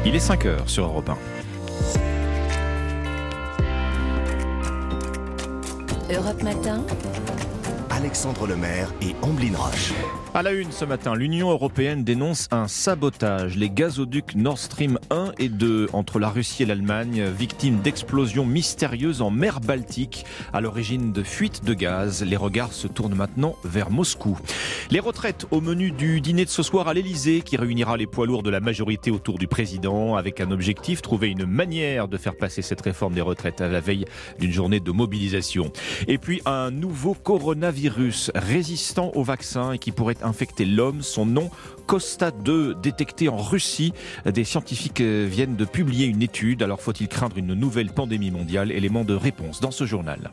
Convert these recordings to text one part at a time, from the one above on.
Il est 5h sur Europe 1. Europe Matin, Alexandre Lemaire et Amblin Roche. À la une ce matin, l'Union européenne dénonce un sabotage. Les gazoducs Nord Stream 1 et 2 entre la Russie et l'Allemagne, victimes d'explosions mystérieuses en mer Baltique, à l'origine de fuites de gaz. Les regards se tournent maintenant vers Moscou. Les retraites au menu du dîner de ce soir à l'Elysée, qui réunira les poids lourds de la majorité autour du président, avec un objectif, trouver une manière de faire passer cette réforme des retraites à la veille d'une journée de mobilisation. Et puis un nouveau coronavirus résistant au vaccin et qui pourrait infecter l'homme. Son nom, Costa 2, détecté en Russie. Des scientifiques viennent de publier une étude. Alors faut-il craindre une nouvelle pandémie mondiale? Élément de réponse dans ce journal.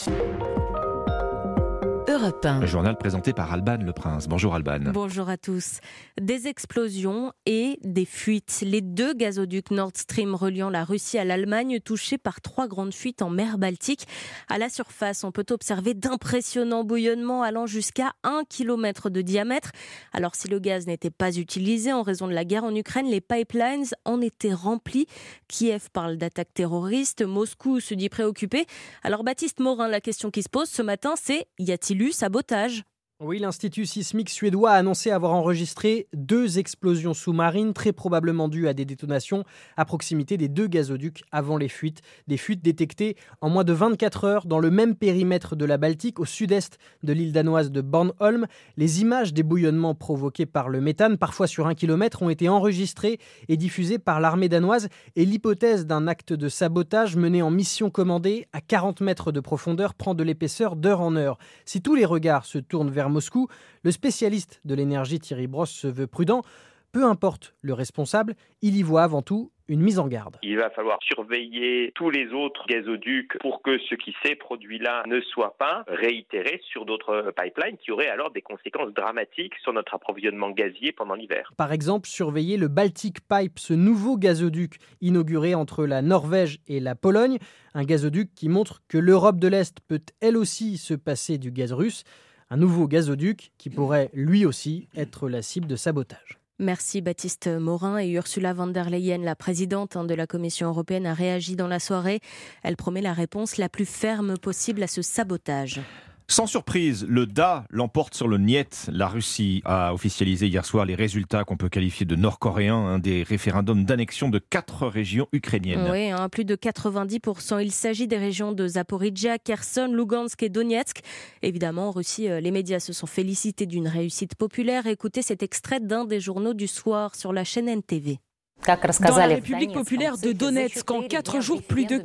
Europe 1. Le journal présenté par Alban Le Prince. Bonjour Alban. Bonjour à tous. Des explosions et des fuites. Les deux gazoducs Nord Stream reliant la Russie à l'Allemagne touchés par 3 grandes fuites en mer Baltique. À la surface, on peut observer d'impressionnants bouillonnements allant jusqu'à 1 km de diamètre. Alors si le gaz n'était pas utilisé en raison de la guerre en Ukraine, les pipelines en étaient remplis. Kiev parle d'attaques terroristes, Moscou se dit préoccupé. Alors Baptiste Morin, la question qui se pose ce matin, c'est: y a-t-il eu sabotage? Oui, l'Institut sismique suédois a annoncé avoir enregistré 2 explosions sous-marines, très probablement dues à des détonations à proximité des 2 gazoducs avant les fuites. Des fuites détectées en moins de 24 heures dans le même périmètre de la Baltique, au sud-est de l'île danoise de Bornholm. Les images des bouillonnements provoqués par le méthane, parfois sur 1 km, ont été enregistrées et diffusées par l'armée danoise. Et l'hypothèse d'un acte de sabotage mené en mission commandée à 40 mètres de profondeur prend de l'épaisseur d'heure en heure. Si tous les regards se tournent vers Moscou, le spécialiste de l'énergie Thierry Brosse se veut prudent. Peu importe le responsable, il y voit avant tout une mise en garde. Il va falloir surveiller tous les autres gazoducs pour que ce qui s'est produit là ne soit pas réitéré sur d'autres pipelines qui auraient alors des conséquences dramatiques sur notre approvisionnement gazier pendant l'hiver. Par exemple, surveiller le Baltic Pipe, ce nouveau gazoduc inauguré entre la Norvège et la Pologne. Un gazoduc qui montre que l'Europe de l'Est peut elle aussi se passer du gaz russe. Un nouveau gazoduc qui pourrait lui aussi être la cible de sabotage. Merci Baptiste Morin. Et Ursula von der Leyen, la présidente de la Commission européenne, a réagi dans la soirée. Elle promet la réponse la plus ferme possible à ce sabotage. Sans surprise, le Da l'emporte sur le Niet. La Russie a officialisé hier soir les résultats qu'on peut qualifier de nord-coréens des référendums d'annexion de 4 régions ukrainiennes. Oui, plus de 90%. Il s'agit des régions de Zaporijjia, Kherson, Lugansk et Donetsk. Évidemment, en Russie, les médias se sont félicités d'une réussite populaire. Écoutez cet extrait d'un des journaux du soir sur la chaîne NTV. Dans la République populaire de Donetsk, en 4 jours, plus de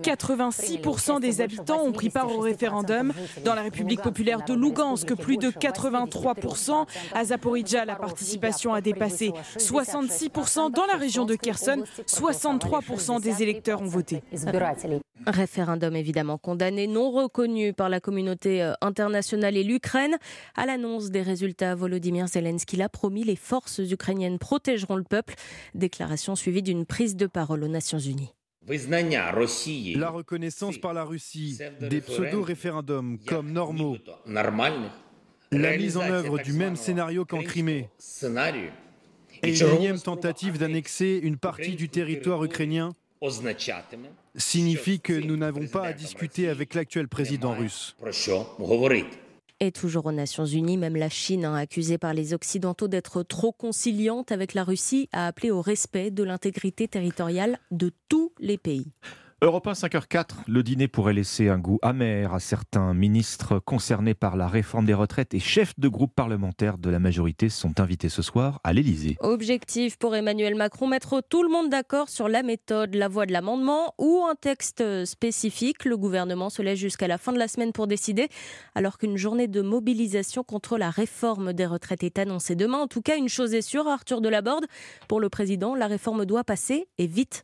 86% des habitants ont pris part au référendum. Dans la République populaire de Lugansk, plus de 83%. À Zaporijjia, la participation a dépassé 66%. Dans la région de Kherson, 63% des électeurs ont voté. Référendum évidemment condamné, non reconnu par la communauté internationale et l'Ukraine. À l'annonce des résultats, Volodymyr Zelensky l'a promis, les forces ukrainiennes protégeront le peuple. Déclaration suivie d'une prise de parole aux Nations Unies. La reconnaissance par la Russie des pseudo-référendums comme normaux, la mise en œuvre du même scénario qu'en Crimée et une énième tentative d'annexer une partie du territoire ukrainien signifie que nous n'avons pas à discuter avec l'actuel président russe. Et toujours aux Nations Unies, même la Chine, accusée par les Occidentaux d'être trop conciliante avec la Russie, a appelé au respect de l'intégrité territoriale de tous les pays. Europe 1, 5h04, le dîner pourrait laisser un goût amer à certains ministres concernés par la réforme des retraites et chefs de groupe parlementaire de la majorité sont invités ce soir à l'Elysée. Objectif pour Emmanuel Macron, mettre tout le monde d'accord sur la méthode, la voie de l'amendement ou un texte spécifique. Le gouvernement se laisse jusqu'à la fin de la semaine pour décider, alors qu'une journée de mobilisation contre la réforme des retraites est annoncée demain. En tout cas, une chose est sûre, Arthur Delaborde, pour le président, la réforme doit passer et vite.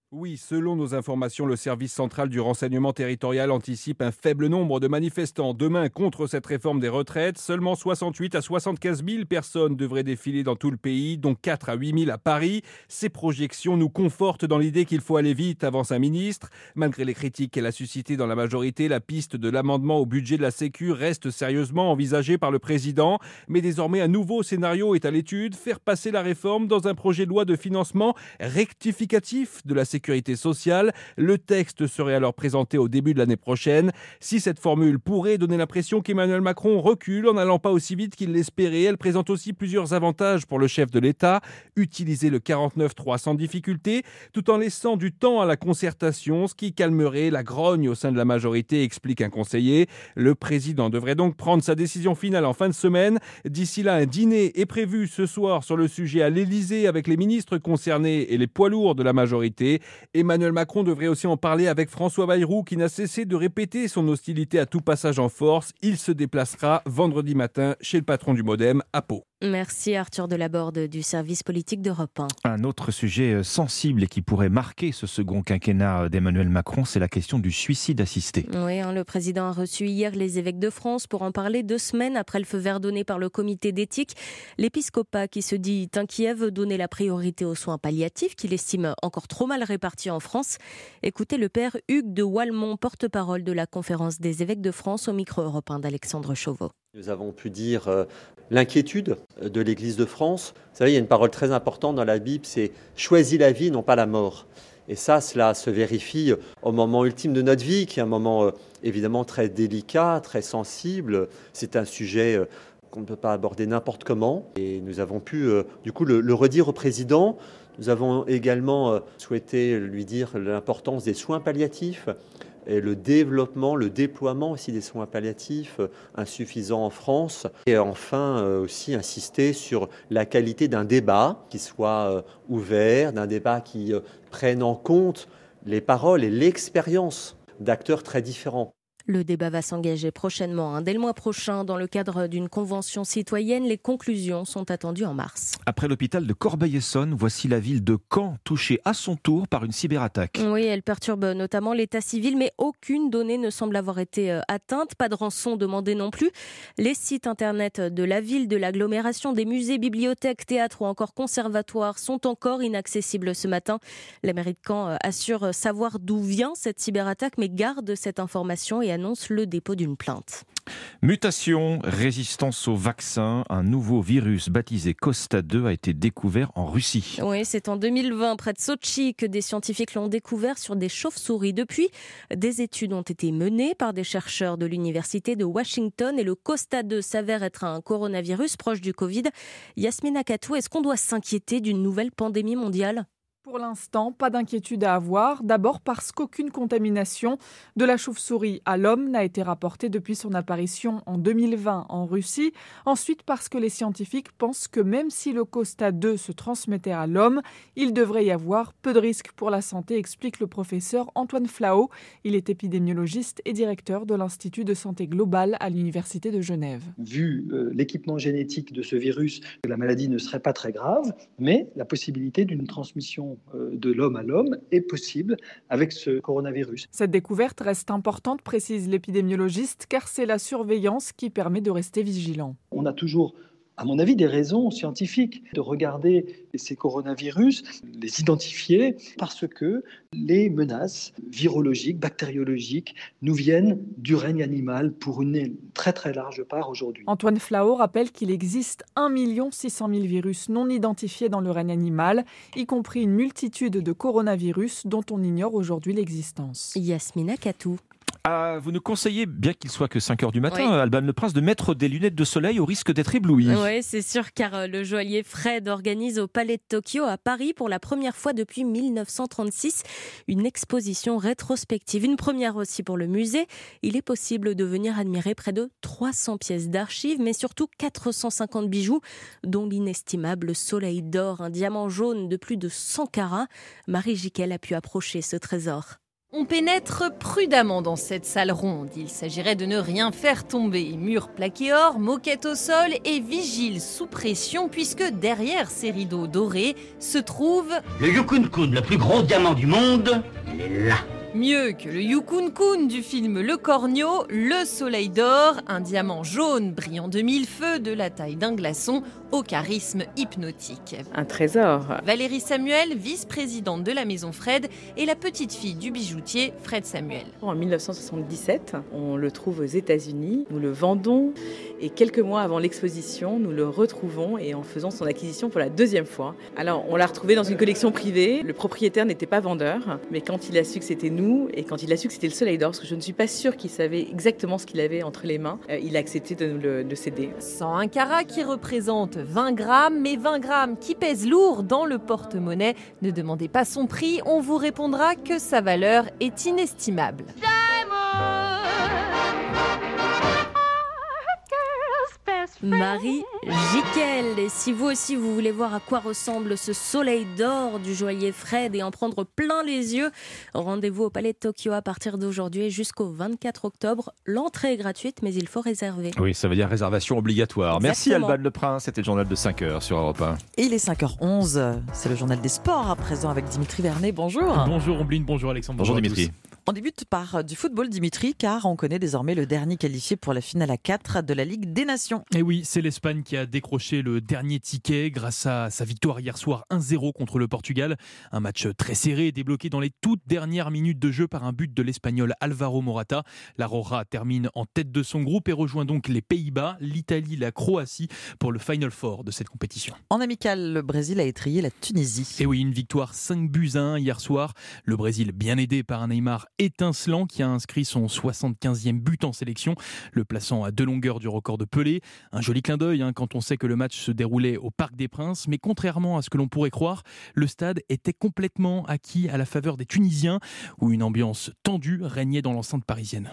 Oui, selon nos informations, le service central du renseignement territorial anticipe un faible nombre de manifestants demain contre cette réforme des retraites. Seulement 68 à 75 000 personnes devraient défiler dans tout le pays, dont 4 à 8 000 à Paris. Ces projections nous confortent dans l'idée qu'il faut aller vite, avance un ministre. Malgré les critiques qu'elle a suscitées dans la majorité, la piste de l'amendement au budget de la Sécu reste sérieusement envisagée par le président. Mais désormais, un nouveau scénario est à l'étude, faire passer la réforme dans un projet de loi de financement rectificatif de la sécurité sociale. Le texte serait alors présenté au début de l'année prochaine. Si cette formule pourrait donner l'impression qu'Emmanuel Macron recule en n'allant pas aussi vite qu'il l'espérait, elle présente aussi plusieurs avantages pour le chef de l'État. Utiliser le 49.3 sans difficulté, tout en laissant du temps à la concertation, ce qui calmerait la grogne au sein de la majorité, explique un conseiller. Le président devrait donc prendre sa décision finale en fin de semaine. D'ici là, un dîner est prévu ce soir sur le sujet à l'Élysée avec les ministres concernés et les poids lourds de la majorité. Emmanuel Macron devrait aussi en parler avec François Bayrou qui n'a cessé de répéter son hostilité à tout passage en force. Il se déplacera vendredi matin chez le patron du Modem à Pau. Merci Arthur Delaborde du service politique d'Europe 1. Un autre sujet sensible et qui pourrait marquer ce second quinquennat d'Emmanuel Macron, c'est la question du suicide assisté. Oui, le président a reçu hier les évêques de France pour en parler 2 semaines après le feu vert donné par le comité d'éthique. L'épiscopat, qui se dit inquiet, veut donner la priorité aux soins palliatifs qu'il estime encore trop mal répartis en France. Écoutez le père Hugues de Walmont, porte-parole de la conférence des évêques de France au micro Europe 1 d'Alexandre Chauveau. Nous avons pu dire l'inquiétude de l'Église de France. Vous savez, il y a une parole très importante dans la Bible, c'est « choisis la vie, non pas la mort ». Et ça, cela se vérifie au moment ultime de notre vie, qui est un moment évidemment très délicat, très sensible. C'est un sujet qu'on ne peut pas aborder n'importe comment. Et nous avons pu du coup le redire au président. Nous avons également souhaité lui dire l'importance des soins palliatifs, et le développement, le déploiement aussi des soins palliatifs insuffisants en France. Et enfin aussi insister sur la qualité d'un débat qui soit ouvert, d'un débat qui prenne en compte les paroles et l'expérience d'acteurs très différents. Le débat va s'engager prochainement, dès le mois prochain, dans le cadre d'une convention citoyenne. Les conclusions sont attendues en mars. Après l'hôpital de Corbeil-Essonnes, voici la ville de Caen, touchée à son tour par une cyberattaque. Oui, elle perturbe notamment l'état civil, mais aucune donnée ne semble avoir été atteinte. Pas de rançon demandée non plus. Les sites internet de la ville, de l'agglomération, des musées, bibliothèques, théâtres ou encore conservatoires sont encore inaccessibles ce matin. La mairie de Caen assure savoir d'où vient cette cyberattaque, mais garde cette information et annonce le dépôt d'une plainte. Mutation, résistance au vaccin, un nouveau virus baptisé Costa 2 a été découvert en Russie. Oui, c'est en 2020, près de Sotchi, que des scientifiques l'ont découvert sur des chauves-souris. Depuis, des études ont été menées par des chercheurs de l'université de Washington et le Costa 2 s'avère être un coronavirus proche du Covid. Yasmina Katou, est-ce qu'on doit s'inquiéter d'une nouvelle pandémie mondiale ? Pour l'instant, pas d'inquiétude à avoir. D'abord parce qu'aucune contamination de la chauve-souris à l'homme n'a été rapportée depuis son apparition en 2020 en Russie. Ensuite parce que les scientifiques pensent que même si le Costa 2 se transmettait à l'homme, il devrait y avoir peu de risques pour la santé, explique le professeur Antoine Flao. Il est épidémiologiste et directeur de l'Institut de santé globale à l'Université de Genève. Vu l'équipement génétique de ce virus, la maladie ne serait pas très grave, mais la possibilité d'une transmission de l'homme à l'homme est possible avec ce coronavirus. Cette découverte reste importante, précise l'épidémiologiste, car c'est la surveillance qui permet de rester vigilant. On a toujours, à mon avis, des raisons scientifiques de regarder ces coronavirus, les identifier, parce que les menaces virologiques, bactériologiques, nous viennent du règne animal pour une très très large part aujourd'hui. Antoine Flao rappelle qu'il existe 1 600 000 virus non identifiés dans le règne animal, y compris une multitude de coronavirus dont on ignore aujourd'hui l'existence. Yasmina Katou. Vous nous conseillez, bien qu'il soit que 5h du matin, oui, Alban Le Prince, de mettre des lunettes de soleil au risque d'être ébloui. Oui, c'est sûr, car le joaillier Fred organise au Palais de Tokyo à Paris pour la première fois depuis 1936 une exposition rétrospective. Une première aussi pour le musée. Il est possible de venir admirer près de 300 pièces d'archives, mais surtout 450 bijoux, dont l'inestimable soleil d'or, un diamant jaune de plus de 100 carats. Marie Jiquel a pu approcher ce trésor. On pénètre prudemment dans cette salle ronde. Il s'agirait de ne rien faire tomber. Murs plaqués or, moquette au sol et vigile sous pression puisque derrière ces rideaux dorés se trouve... Le Yukon-kun, le plus gros diamant du monde, il est là. Mieux que le Yukon-kun du film Le Corneau, le Soleil d'or, un diamant jaune brillant de mille feux de la taille d'un glaçon au charisme hypnotique. Un trésor. Valérie Samuel, vice-présidente de la Maison Fred et la petite fille du bijoutier Fred Samuel. En 1977, on le trouve aux États-Unis, nous le vendons et quelques mois avant l'exposition, nous le retrouvons et en faisant son acquisition pour la deuxième fois. Alors on l'a retrouvé dans une collection privée, le propriétaire n'était pas vendeur, mais quand il a su que c'était nous et quand il a su que c'était le Soleil d'or, parce que je ne suis pas sûre qu'il savait exactement ce qu'il avait entre les mains, il a accepté de nous le céder. 101 carats qui représente 20 grammes, mais 20 grammes qui pèsent lourd dans le porte-monnaie. Ne demandez pas son prix, on vous répondra que sa valeur est inestimable. Marie Jiquel. Et si vous aussi vous voulez voir à quoi ressemble ce soleil d'or du joaillier Fred et en prendre plein les yeux, rendez-vous au Palais de Tokyo à partir d'aujourd'hui et jusqu'au 24 octobre. L'entrée est gratuite mais il faut réserver. Oui, ça veut dire réservation obligatoire. Exactement. Merci Alban Le Prince, c'était le journal de 5h sur Europe 1. Et il est 5h11, c'est le journal des sports à présent avec Dimitri Vernet. Bonjour. Bonjour Ombline, bonjour Alexandre. Bonjour Dimitri. On débute par du football, Dimitri, car on connaît désormais le dernier qualifié pour la finale à 4 de la Ligue des Nations. Et oui, c'est l'Espagne qui a décroché le dernier ticket grâce à sa victoire hier soir 1-0 contre le Portugal. Un match très serré, débloqué dans les toutes dernières minutes de jeu par un but de l'Espagnol Alvaro Morata. La Roja termine en tête de son groupe et rejoint donc les Pays-Bas, l'Italie, la Croatie pour le Final Four de cette compétition. En amical, le Brésil a étrillé la Tunisie. Et oui, une victoire 5-1 hier soir. Le Brésil, bien aidé par un Neymar étincelant qui a inscrit son 75e but en sélection, le plaçant à 2 longueurs du record de Pelé. Un joli clin d'œil quand on sait que le match se déroulait au Parc des Princes, mais contrairement à ce que l'on pourrait croire, le stade était complètement acquis à la faveur des Tunisiens, où une ambiance tendue régnait dans l'enceinte parisienne.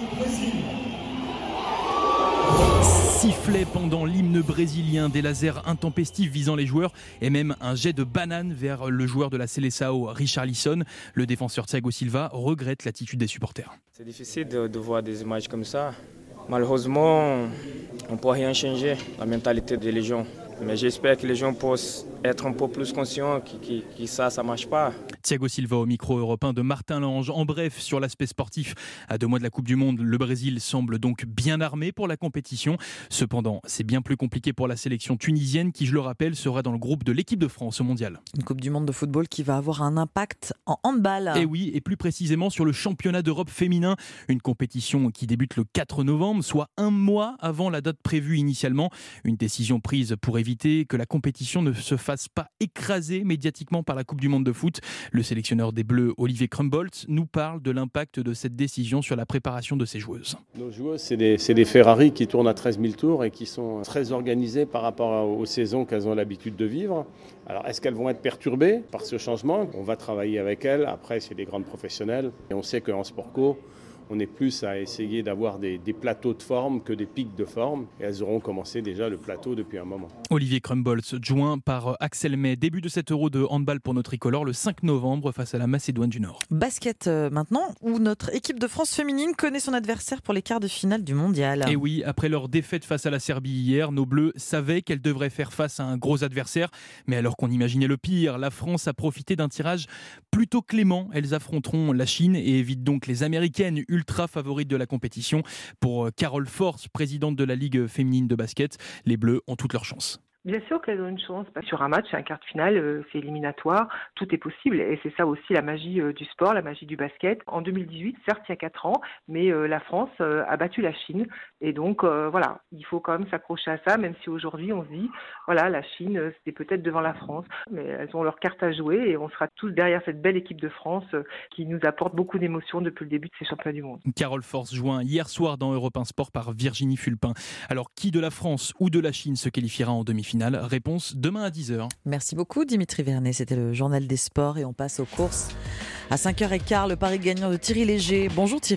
Sifflet pendant l'hymne brésilien, des lasers intempestifs visant les joueurs et même un jet de banane vers le joueur de la Seleção, Richarlison. Le défenseur Thiago Silva regrette l'attitude des supporters. C'est difficile de voir des images comme ça. Malheureusement, on ne peut rien changer, la mentalité des gens. Mais j'espère que les gens puissent être un peu plus conscients que ça ne marche pas. Thiago Silva au micro européen de Martin Lange. En bref, sur l'aspect sportif, à 2 mois de la Coupe du Monde, le Brésil semble donc bien armé pour la compétition. Cependant, c'est bien plus compliqué pour la sélection tunisienne qui, je le rappelle, sera dans le groupe de l'équipe de France au Mondial. Une Coupe du Monde de football qui va avoir un impact en handball. Et oui, et plus précisément sur le championnat d'Europe féminin. Une compétition qui débute le 4 novembre, soit 1 mois avant la date prévue initialement. Une décision prise pour éviter que la compétition ne se fasse pas écraser médiatiquement par la Coupe du Monde de foot. Le sélectionneur des Bleus, Olivier Krumboltz, nous parle de l'impact de cette décision sur la préparation de ces joueuses. Nos joueuses, c'est des Ferrari qui tournent à 13 000 tours et qui sont très organisées par rapport aux saisons qu'elles ont l'habitude de vivre. Alors, est-ce qu'elles vont être perturbées par ce changement ? On va travailler avec elles. Après, c'est des grandes professionnelles. Et on sait qu'en sport co, on est plus à essayer d'avoir des plateaux de forme que des pics de forme. Et elles auront commencé déjà le plateau depuis un moment. Olivier Krumboltz, joint par Axel May. Début de cet Euro de handball pour notre tricolore le 5 novembre face à la Macédoine du Nord. Basket maintenant, où notre équipe de France féminine connaît son adversaire pour les quarts de finale du mondial. Et oui, après leur défaite face à la Serbie hier, nos Bleus savaient qu'elles devraient faire face à un gros adversaire. Mais alors qu'on imaginait le pire, la France a profité d'un tirage plutôt clément. Elles affronteront la Chine et évitent donc les Américaines ultra favorites de la compétition. Pour Carole Force, présidente de la Ligue féminine de basket, les Bleus ont toutes leurs chances. Bien sûr qu'elles ont une chance. Sur un match, un quart de finale, c'est éliminatoire, tout est possible. Et c'est ça aussi la magie du sport, la magie du basket. En 2018, certes il y a 4 ans, mais la France a battu la Chine. Et donc voilà, il faut quand même s'accrocher à ça, même si aujourd'hui on se dit, voilà, la Chine, c'était peut-être devant la France. Mais elles ont leur carte à jouer et on sera tous derrière cette belle équipe de France qui nous apporte beaucoup d'émotions depuis le début de ces championnats du monde. Carole Force joint hier soir dans Europe 1 Sport par Virginie Fulpin. Alors qui de la France ou de la Chine se qualifiera en demi-finale ? Réponse demain à 10h. Merci beaucoup Dimitri Vernet, c'était le journal des sports et on passe aux courses. À 5h15, le pari gagnant de Thierry Léger. Bonjour Thierry.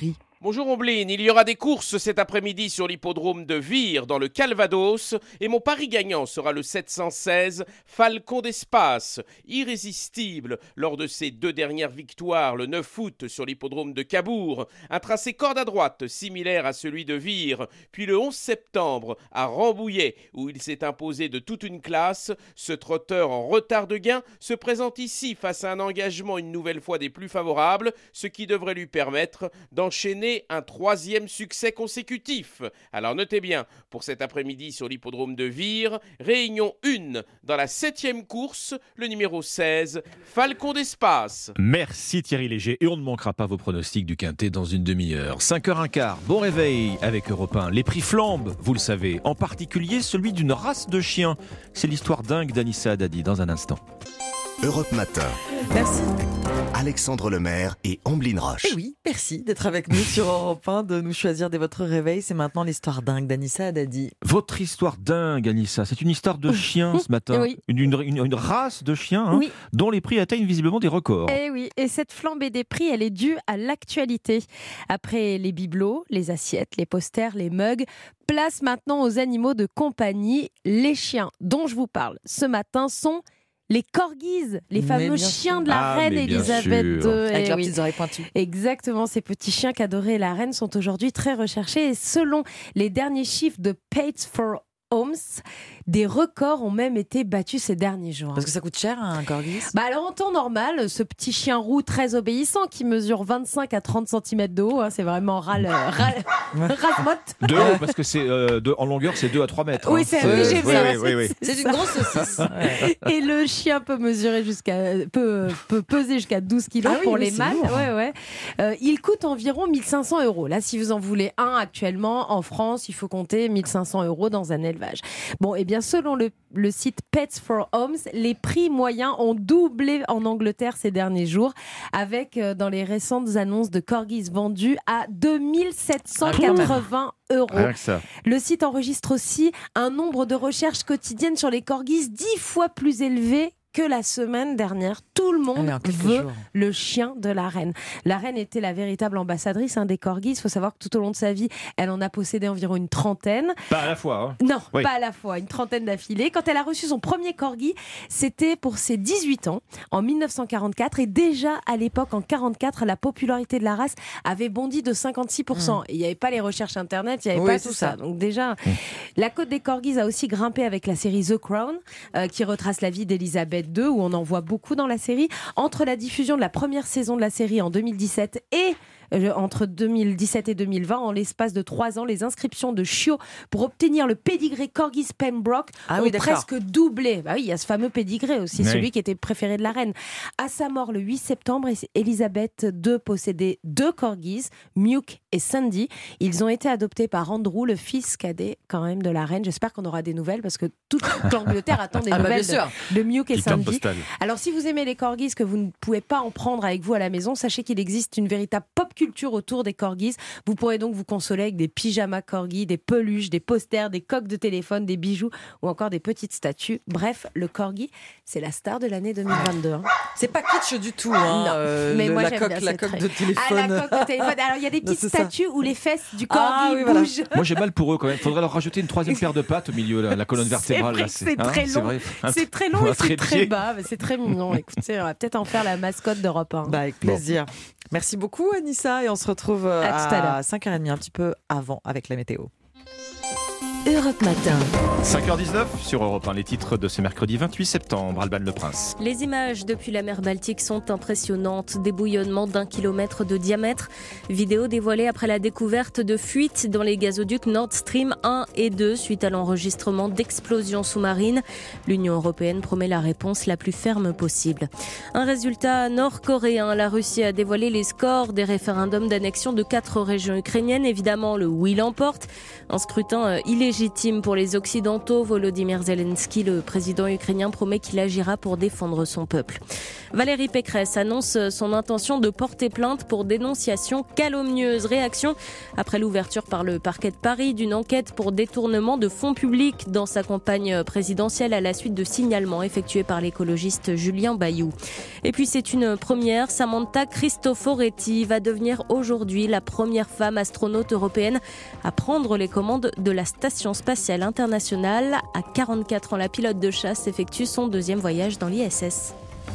Bonjour Ombline, il y aura des courses cet après-midi sur l'hippodrome de Vire dans le Calvados et mon pari gagnant sera le 716 Falcon d'Espace, irrésistible lors de ses 2 dernières victoires le 9 août sur l'hippodrome de Cabourg, un tracé corde à droite similaire à celui de Vire, puis le 11 septembre à Rambouillet où il s'est imposé de toute une classe. Ce trotteur en retard de gain se présente ici face à un engagement une nouvelle fois des plus favorables, ce qui devrait lui permettre d'enchaîner un 3e succès consécutif. Alors notez bien, pour cet après-midi sur l'hippodrome de Vire, réunion 1 dans la 7e course, le numéro 16, Falcon d'Espace. Merci Thierry Léger, et on ne manquera pas vos pronostics du Quintet dans une demi-heure. 5h15, bon réveil avec Europe 1. Les prix flambent, vous le savez, en particulier celui d'une race de chiens. C'est l'histoire dingue d'Anissa Haddadi dans un instant. Europe Matin. Merci. Alexandre Lemaire et Amblin Roche. Et oui, merci d'être avec nous sur Europe 1, de nous choisir dès votre réveil. C'est maintenant l'histoire dingue d'Anissa Haddadi. Votre histoire dingue, Anissa, c'est une histoire de chien ce matin. Oui. Une race de chiens Oui. dont les prix atteignent visiblement des records. Et oui, et cette flambée des prix, elle est due à l'actualité. Après les bibelots, les assiettes, les posters, les mugs, place maintenant aux animaux de compagnie. Les chiens dont je vous parle ce matin sont les corgis, les fameux chiens de la reine Elisabeth II. Avec leurs petites oreilles pointues. Exactement, ces petits chiens qu'adorait la reine sont aujourd'hui très recherchés. Et selon les derniers chiffres de Pets for Homes, des records ont même été battus ces derniers jours. Parce que ça coûte cher un corgis. Alors en temps normal, ce petit chien roux très obéissant qui mesure 25 à 30 cm de haut, c'est vraiment rasmotte. De haut, parce que c'est en longueur, c'est 2 à 3 mètres. Oui, c'est oui. C'est une grosse saucisse. Et le chien peut peser jusqu'à 12 kg pour les mâles. Il coûte environ 1 500 €. Là, si vous en voulez un actuellement en France, il faut compter 1 500 € dans un élevage. Bon, et bien selon le site Pets for Homes, les prix moyens ont doublé en Angleterre ces derniers jours, avec dans les récentes annonces de corgis vendus à 2 780 €. Rien que ça. Le site enregistre aussi un nombre de recherches quotidiennes sur les corgis 10 fois plus élevé que la semaine dernière. Tout le monde veut le chien de la reine. La reine était la véritable ambassadrice des corgis. Il faut savoir que tout au long de sa vie, elle en a possédé environ une trentaine. Pas à la fois. Non, pas à la fois. Une trentaine d'affilée. Quand elle a reçu son premier corgi, c'était pour ses 18 ans, en 1944. Et déjà, à l'époque, en 1944, la popularité de la race avait bondi de 56%. Et il n'y avait pas les recherches Internet, il n'y avait pas tout ça. Donc déjà, la cote des corgis a aussi grimpé avec la série The Crown, qui retrace la vie d'Elisabeth II, où on en voit beaucoup dans la série. Entre la diffusion de la première saison de la série en 2017 et entre 2017 et 2020, en l'espace de 3 ans, les inscriptions de chiots pour obtenir le pédigré Corgis Pembroke ont presque doublé. Bah oui, il y a ce fameux pédigré aussi, celui qui était préféré de la reine. À sa mort le 8 septembre, Elisabeth II possédait 2 corgis, Muke et Sandy. Ils ont été adoptés par Andrew, le fils cadet quand même de la reine. J'espère qu'on aura des nouvelles parce que toute l'Angleterre attend des nouvelles de Muke et Sandy. Alors si vous aimez les corgis, que vous ne pouvez pas en prendre avec vous à la maison, sachez qu'il existe une véritable pop culture autour des corgis. Vous pourrez donc vous consoler avec des pyjamas corgis, des peluches, des posters, des coques de téléphone, des bijoux ou encore des petites statues. Bref, le corgi, c'est la star de l'année 2022. C'est pas kitsch du tout. Mais moi, la coque de téléphone. La coque de téléphone. Alors il y a des petites statues où les fesses du corgi bougent. Moi j'ai mal pour eux quand même. Faudrait leur rajouter une 3e paire de pattes au milieu, la colonne vertébrale. C'est très long. C'est très long et c'est très bas. C'est très mignon. Écoutez, on va peut-être en faire la mascotte d'Europe 1. Avec plaisir. Merci beaucoup Anissa et on se retrouve à 5h30, un petit peu avant avec la météo. Europe Matin. 5h19 sur Europe 1, les titres de ce mercredi 28 septembre. Alban Le Prince. Les images depuis la mer Baltique sont impressionnantes. Des bouillonnements d'1 kilomètre de diamètre. Vidéo dévoilée après la découverte de fuites dans les gazoducs Nord Stream 1 et 2 suite à l'enregistrement d'explosions sous-marines. L'Union européenne promet la réponse la plus ferme possible. Un résultat nord-coréen. La Russie a dévoilé les scores des référendums d'annexion de 4 régions ukrainiennes. Évidemment, le oui l'emporte. Un scrutin illégitime pour les Occidentaux. Volodymyr Zelensky, le président ukrainien, promet qu'il agira pour défendre son peuple. Valérie Pécresse annonce son intention de porter plainte pour dénonciation calomnieuse. Réaction après l'ouverture par le parquet de Paris d'une enquête pour détournement de fonds publics dans sa campagne présidentielle à la suite de signalements effectués par l'écologiste Julien Bayou. Et puis c'est une première, Samantha Cristoforetti va devenir aujourd'hui la première femme astronaute européenne à prendre les commandes de la Station spatiale internationale. À 44 ans, la pilote de chasse effectue son deuxième voyage dans l'ISS.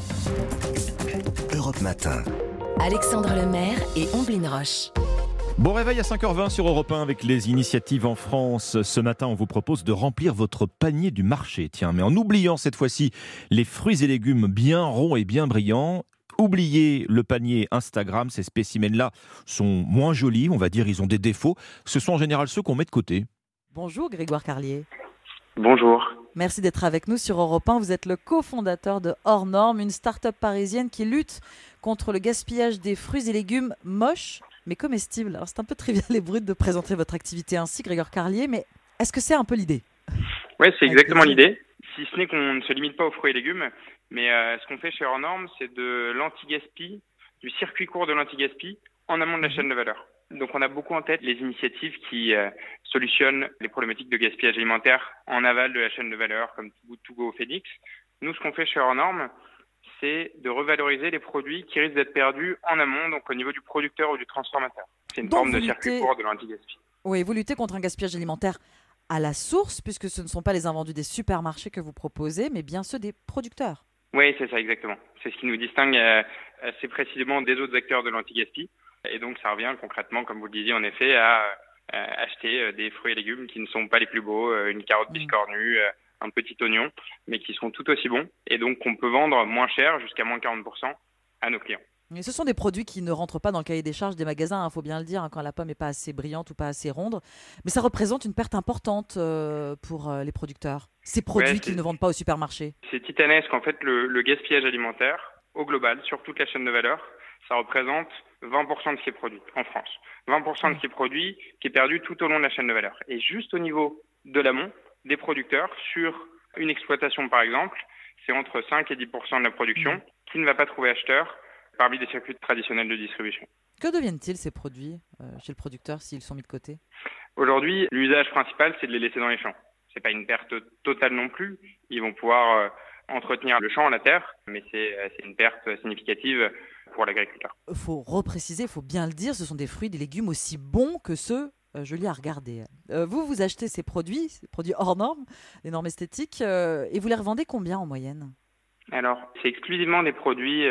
Europe Matin. Alexandre Lemaire et Omblin Roche. Bon réveil à 5h20 sur Europe 1 avec les initiatives en France. Ce matin, on vous propose de remplir votre panier du marché. Tiens, mais en oubliant cette fois-ci les fruits et légumes bien ronds et bien brillants. Oubliez le panier Instagram, ces spécimens-là sont moins jolis, on va dire, ils ont des défauts. Ce sont en général ceux qu'on met de côté. Bonjour Grégoire Carlier. Bonjour. Merci d'être avec nous sur Europe 1. Vous êtes le cofondateur de Hors Normes, une start-up parisienne qui lutte contre le gaspillage des fruits et légumes moches mais comestibles. Alors c'est un peu trivial et brut de présenter votre activité ainsi, Grégoire Carlier, mais est-ce que c'est un peu l'idée ? Oui, c'est exactement l'idée. Si ce n'est qu'on ne se limite pas aux fruits et légumes, mais ce qu'on fait chez Hors Normes, c'est de l'anti-gaspi, du circuit court de l'anti-gaspi en amont de la chaîne de valeur. Donc on a beaucoup en tête les initiatives qui solutionnent les problématiques de gaspillage alimentaire en aval de la chaîne de valeur, comme Too Good To Go ou Phoenix. Nous, ce qu'on fait chez Hors Normes, c'est de revaloriser les produits qui risquent d'être perdus en amont, donc au niveau du producteur ou du transformateur. C'est une forme de circuit court de l'anti-gaspi. Oui, vous luttez contre un gaspillage alimentaire à la source, puisque ce ne sont pas les invendus des supermarchés que vous proposez, mais bien ceux des producteurs. Oui, c'est ça, exactement. C'est ce qui nous distingue assez précisément des autres acteurs de l'anti-gaspi. Et donc, ça revient concrètement, comme vous le disiez, en effet, à acheter des fruits et légumes qui ne sont pas les plus beaux, une carotte biscornue, un petit oignon, mais qui sont tout aussi bons. Et donc, qu'on peut vendre moins cher, jusqu'à moins 40% à nos clients. Et ce sont des produits qui ne rentrent pas dans le cahier des charges des magasins, il faut bien le dire, quand la pomme n'est pas assez brillante ou pas assez ronde. Mais ça représente une perte importante pour les producteurs. Ces produits qu'ils ne vendent pas au supermarché. C'est titanesque. En fait, le gaspillage alimentaire, au global, sur toute la chaîne de valeur, ça représente 20% de ces produits en France. 20% de ces produits qui est perdu tout au long de la chaîne de valeur. Et juste au niveau de l'amont, des producteurs, sur une exploitation par exemple, c'est entre 5 et 10% de la production qui ne va pas trouver acheteur parmi des circuits traditionnels de distribution. Que deviennent-ils ces produits chez le producteur s'ils sont mis de côté ? Aujourd'hui, l'usage principal, c'est de les laisser dans les champs. C'est pas une perte totale non plus. Ils vont pouvoir entretenir le champ, la terre, mais c'est une perte significative pour l'agriculteur. Il faut repréciser, il faut bien le dire, ce sont des fruits, des légumes aussi bons que ceux jolis à regarder. Vous achetez ces produits hors normes, des normes esthétiques, et vous les revendez combien en moyenne ? Alors, c'est exclusivement des produits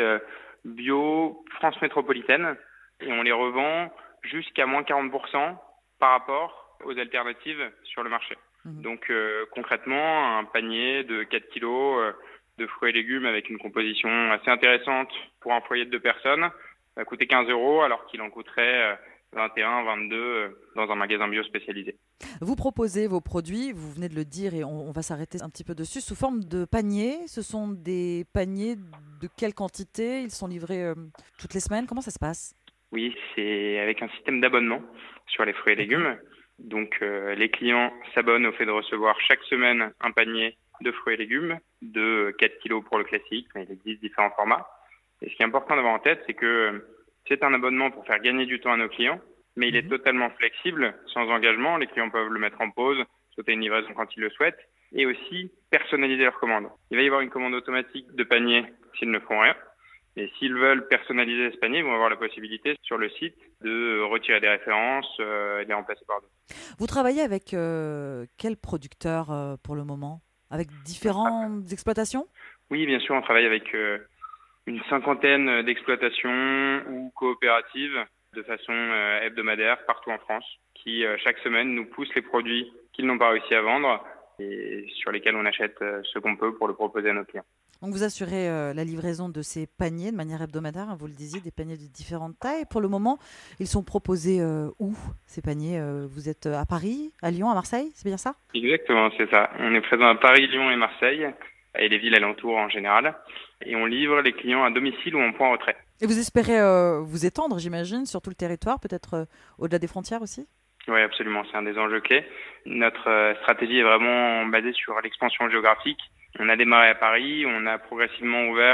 bio France métropolitaine, et on les revend jusqu'à moins 40% par rapport aux alternatives sur le marché. Donc concrètement, un panier de 4 kilos de fruits et légumes avec une composition assez intéressante pour un foyer de 2 personnes va coûter 15 € alors qu'il en coûterait 21, 22 dans un magasin bio spécialisé. Vous proposez vos produits, vous venez de le dire et on va s'arrêter un petit peu dessus, sous forme de paniers. Ce sont des paniers de quelle quantité ? Ils sont livrés toutes les semaines ? Comment ça se passe ? Oui, c'est avec un système d'abonnement sur les fruits et légumes. Donc les clients s'abonnent au fait de recevoir chaque semaine un panier de fruits et légumes de 4 kilos pour le classique, mais il existe différents formats. Et ce qui est important d'avoir en tête, c'est que c'est un abonnement pour faire gagner du temps à nos clients, mais il est totalement flexible, sans engagement. Les clients peuvent le mettre en pause, sauter une livraison quand ils le souhaitent, et aussi personnaliser leur commande. Il va y avoir une commande automatique de panier s'ils ne font rien. Et s'ils veulent personnaliser ce panier, ils vont avoir la possibilité sur le site de retirer des références et de les remplacer par d'autres. Vous travaillez avec quel producteur pour le moment ? Avec différentes exploitations ? Oui, bien sûr, on travaille avec une cinquantaine d'exploitations ou coopératives de façon hebdomadaire partout en France qui, chaque semaine, nous poussent les produits qu'ils n'ont pas réussi à vendre et sur lesquels on achète ce qu'on peut pour le proposer à nos clients. Donc vous assurez la livraison de ces paniers de manière hebdomadaire, vous le disiez, des paniers de différentes tailles. Pour le moment, ils sont proposés où, ces paniers ? Vous êtes à Paris, à Lyon, à Marseille, c'est bien ça ? Exactement, c'est ça. On est présent à Paris, Lyon et Marseille, et les villes alentours en général. Et on livre les clients à domicile ou en point retrait. Et vous espérez vous étendre, j'imagine, sur tout le territoire, peut-être au-delà des frontières aussi ? Oui, absolument, c'est un des enjeux clés. Notre stratégie est vraiment basée sur l'expansion géographique. On a démarré à Paris, on a progressivement ouvert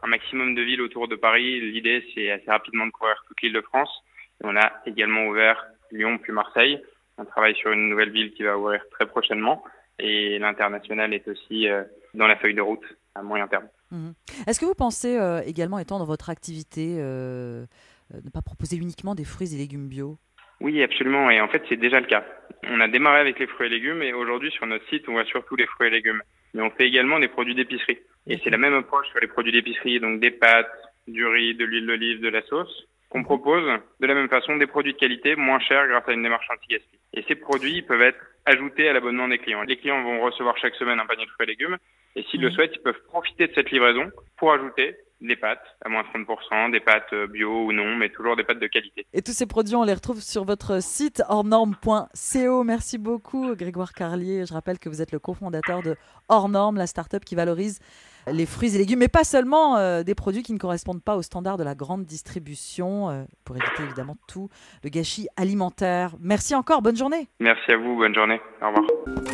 un maximum de villes autour de Paris. L'idée, c'est assez rapidement de couvrir toute l'île de France. Et on a également ouvert Lyon puis Marseille. On travaille sur une nouvelle ville qui va ouvrir très prochainement. Et l'international est aussi dans la feuille de route à moyen terme. Est-ce que vous pensez également étendre votre activité, ne pas proposer uniquement des fruits et légumes bio ? Oui, absolument. Et en fait, c'est déjà le cas. On a démarré avec les fruits et légumes et aujourd'hui, sur notre site, on voit surtout les fruits et légumes. Mais on fait également des produits d'épicerie. Et c'est la même approche sur les produits d'épicerie, donc des pâtes, du riz, de l'huile d'olive, de la sauce, qu'on propose de la même façon des produits de qualité moins chers grâce à une démarche anti-gaspi. Et ces produits peuvent être ajoutés à l'abonnement des clients. Les clients vont recevoir chaque semaine un panier de fruits et légumes et s'ils le souhaitent, ils peuvent profiter de cette livraison pour ajouter des pâtes à moins 30%, des pâtes bio ou non, mais toujours des pâtes de qualité. Et tous ces produits, on les retrouve sur votre site hors-norme.co. Merci beaucoup Grégoire Carlier. Je rappelle que vous êtes le cofondateur de Hors-Norme, la start-up qui valorise les fruits et légumes, mais pas seulement des produits qui ne correspondent pas aux standards de la grande distribution, pour éviter évidemment tout le gâchis alimentaire. Merci encore, bonne journée. Merci à vous, bonne journée. Au revoir.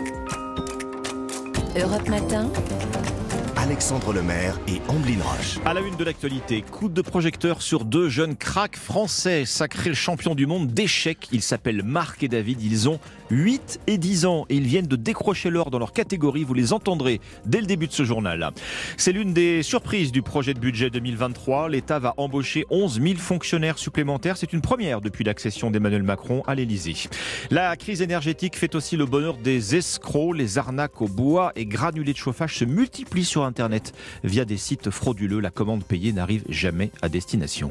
Europe Matin. Alexandre Lemaire et Amblin Roche. À la une de l'actualité, coup de projecteur sur 2 jeunes cracks français, sacrés champions du monde d'échecs. Ils s'appellent Marc et David, ils ont 8 et 10 ans et ils viennent de décrocher l'or dans leur catégorie. Vous les entendrez dès le début de ce journal. C'est l'une des surprises du projet de budget 2023. L'État va embaucher 11 000 fonctionnaires supplémentaires. C'est une première depuis l'accession d'Emmanuel Macron à l'Élysée. La crise énergétique fait aussi le bonheur des escrocs. Les arnaques au bois et granulés de chauffage se multiplient sur Internet via des sites frauduleux. La commande payée n'arrive jamais à destination.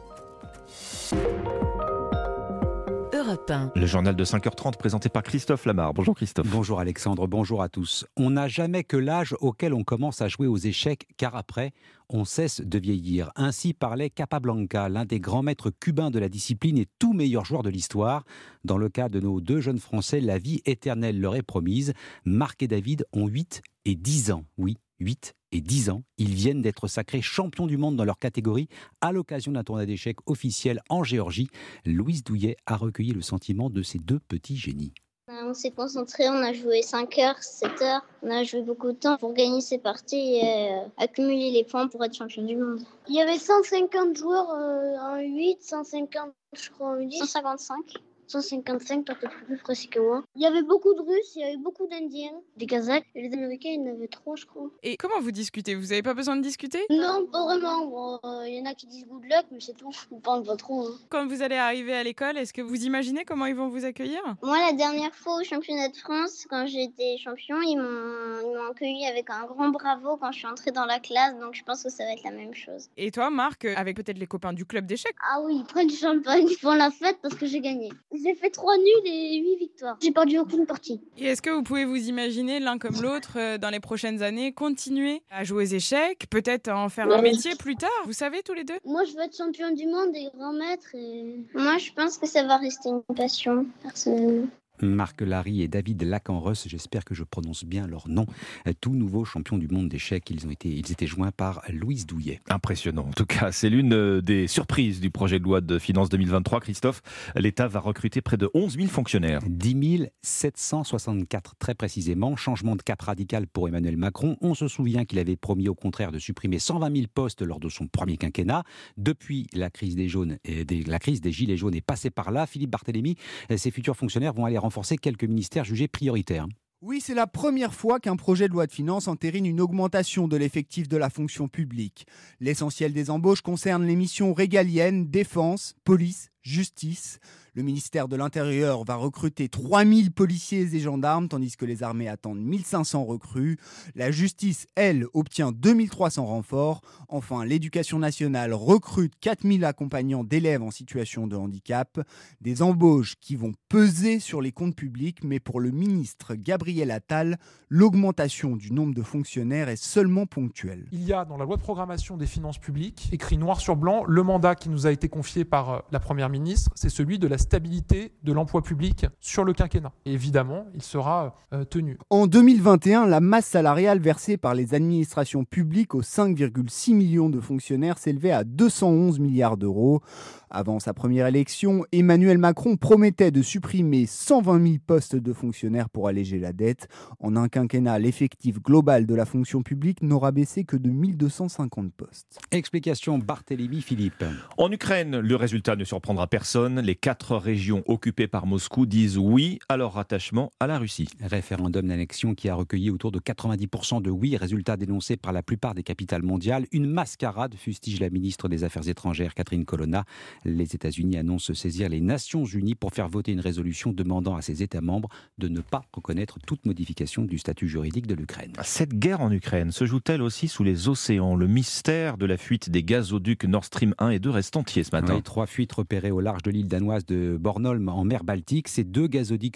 Le journal de 5h30 présenté par Christophe Lamar. Bonjour Christophe. Bonjour Alexandre, bonjour à tous. On n'a jamais que l'âge auquel on commence à jouer aux échecs, car après, on cesse de vieillir. Ainsi parlait Capablanca, l'un des grands maîtres cubains de la discipline et tout meilleur joueur de l'histoire. Dans le cas de nos 2 jeunes Français, la vie éternelle leur est promise. Marc et David ont 8 et 10 ans. Oui, 8 et 10 ans. Ils viennent d'être sacrés champions du monde dans leur catégorie à l'occasion d'un tournoi d'échecs officiel en Géorgie. Louise Douillet a recueilli le sentiment de ces 2 petits génies. On s'est concentré, on a joué 5 heures, 7 heures. On a joué beaucoup de temps pour gagner ces parties et accumuler les points pour être champion du monde. Il y avait 150 joueurs en 8, 150 je crois en 10, 155. 155, toi t'es plus précis que moi. Il y avait beaucoup de Russes, il y avait beaucoup d'Indiens, des Kazakhs, et les Américains, il y en avait 3, je crois. Et comment vous discutez ? Vous n'avez pas besoin de discuter ? Non, pas vraiment. Il y en a qui disent good luck, mais c'est tout. On parle pas trop. Quand vous allez arriver à l'école, est-ce que vous imaginez comment ils vont vous accueillir ? Moi, la dernière fois au championnat de France, quand j'étais champion, ils m'ont accueilli avec un grand bravo quand je suis entrée dans la classe, donc je pense que ça va être la même chose. Et toi, Marc, avec peut-être les copains du club d'échecs ? Ah oui, ils prennent du champagne, ils font la fête parce que j'ai gagné. J'ai fait 3 nuls et 8 victoires. J'ai perdu aucune partie. Et est-ce que vous pouvez vous imaginer l'un comme l'autre dans les prochaines années continuer à jouer aux échecs, peut-être en faire un métier plus tard, vous savez tous les 2 ? Moi je veux être champion du monde et grand maître et moi je pense que ça va rester une passion personnellement. Marc Larry et David Lacanros, j'espère que je prononce bien leur nom, tout nouveaux champions du monde d'échecs. Ils étaient joints par Louise Douillet. Impressionnant. En tout cas, c'est l'une des surprises du projet de loi de finances 2023. Christophe, l'État va recruter près de 11 000 fonctionnaires. 10 764 très précisément. Changement de cap radical pour Emmanuel Macron. On se souvient qu'il avait promis au contraire de supprimer 120 000 postes lors de son premier quinquennat. Depuis, la crise des gilets jaunes est passée par là. Philippe Barthélémy, ses futurs fonctionnaires vont aller renforcer quelques ministères jugés prioritaires. Oui, c'est la première fois qu'un projet de loi de finances entérine une augmentation de l'effectif de la fonction publique. L'essentiel des embauches concerne les missions régaliennes, défense, police, justice. Le ministère de l'Intérieur va recruter 3000 policiers et gendarmes, tandis que les armées attendent 1500 recrues. La justice, elle, obtient 2300 renforts. Enfin, l'éducation nationale recrute 4000 accompagnants d'élèves en situation de handicap. Des embauches qui vont peser sur les comptes publics, mais pour le ministre Gabriel Attal, l'augmentation du nombre de fonctionnaires est seulement ponctuelle. Il y a dans la loi de programmation des finances publiques, écrit noir sur blanc, le mandat qui nous a été confié par la Première ministre, c'est celui de la stabilité de l'emploi public sur le quinquennat. Et évidemment, il sera tenu. En 2021, la masse salariale versée par les administrations publiques aux 5,6 millions de fonctionnaires s'élevait à 211 milliards d'euros. Avant sa première élection, Emmanuel Macron promettait de supprimer 120 000 postes de fonctionnaires pour alléger la dette. En un quinquennat, l'effectif global de la fonction publique n'aura baissé que de 1250 postes. Explication Barthélémy Philippe. En Ukraine, le résultat ne surprendra personne. Les 4 régions occupées par Moscou disent oui à leur rattachement à la Russie. Référendum d'annexion qui a recueilli autour de 90% de oui, résultat dénoncé par la plupart des capitales mondiales. Une mascarade, fustige la ministre des Affaires étrangères Catherine Colonna. Les États-Unis annoncent saisir les Nations Unies pour faire voter une résolution demandant à ses États membres de ne pas reconnaître toute modification du statut juridique de l'Ukraine. Cette guerre en Ukraine se joue-t-elle aussi sous les océans? Le mystère de la fuite des gazoducs Nord Stream 1 et 2 reste entier ce matin. Oui, 3 fuites repérées au large de l'île danoise de Bornholm en mer Baltique. Ces deux gazoducs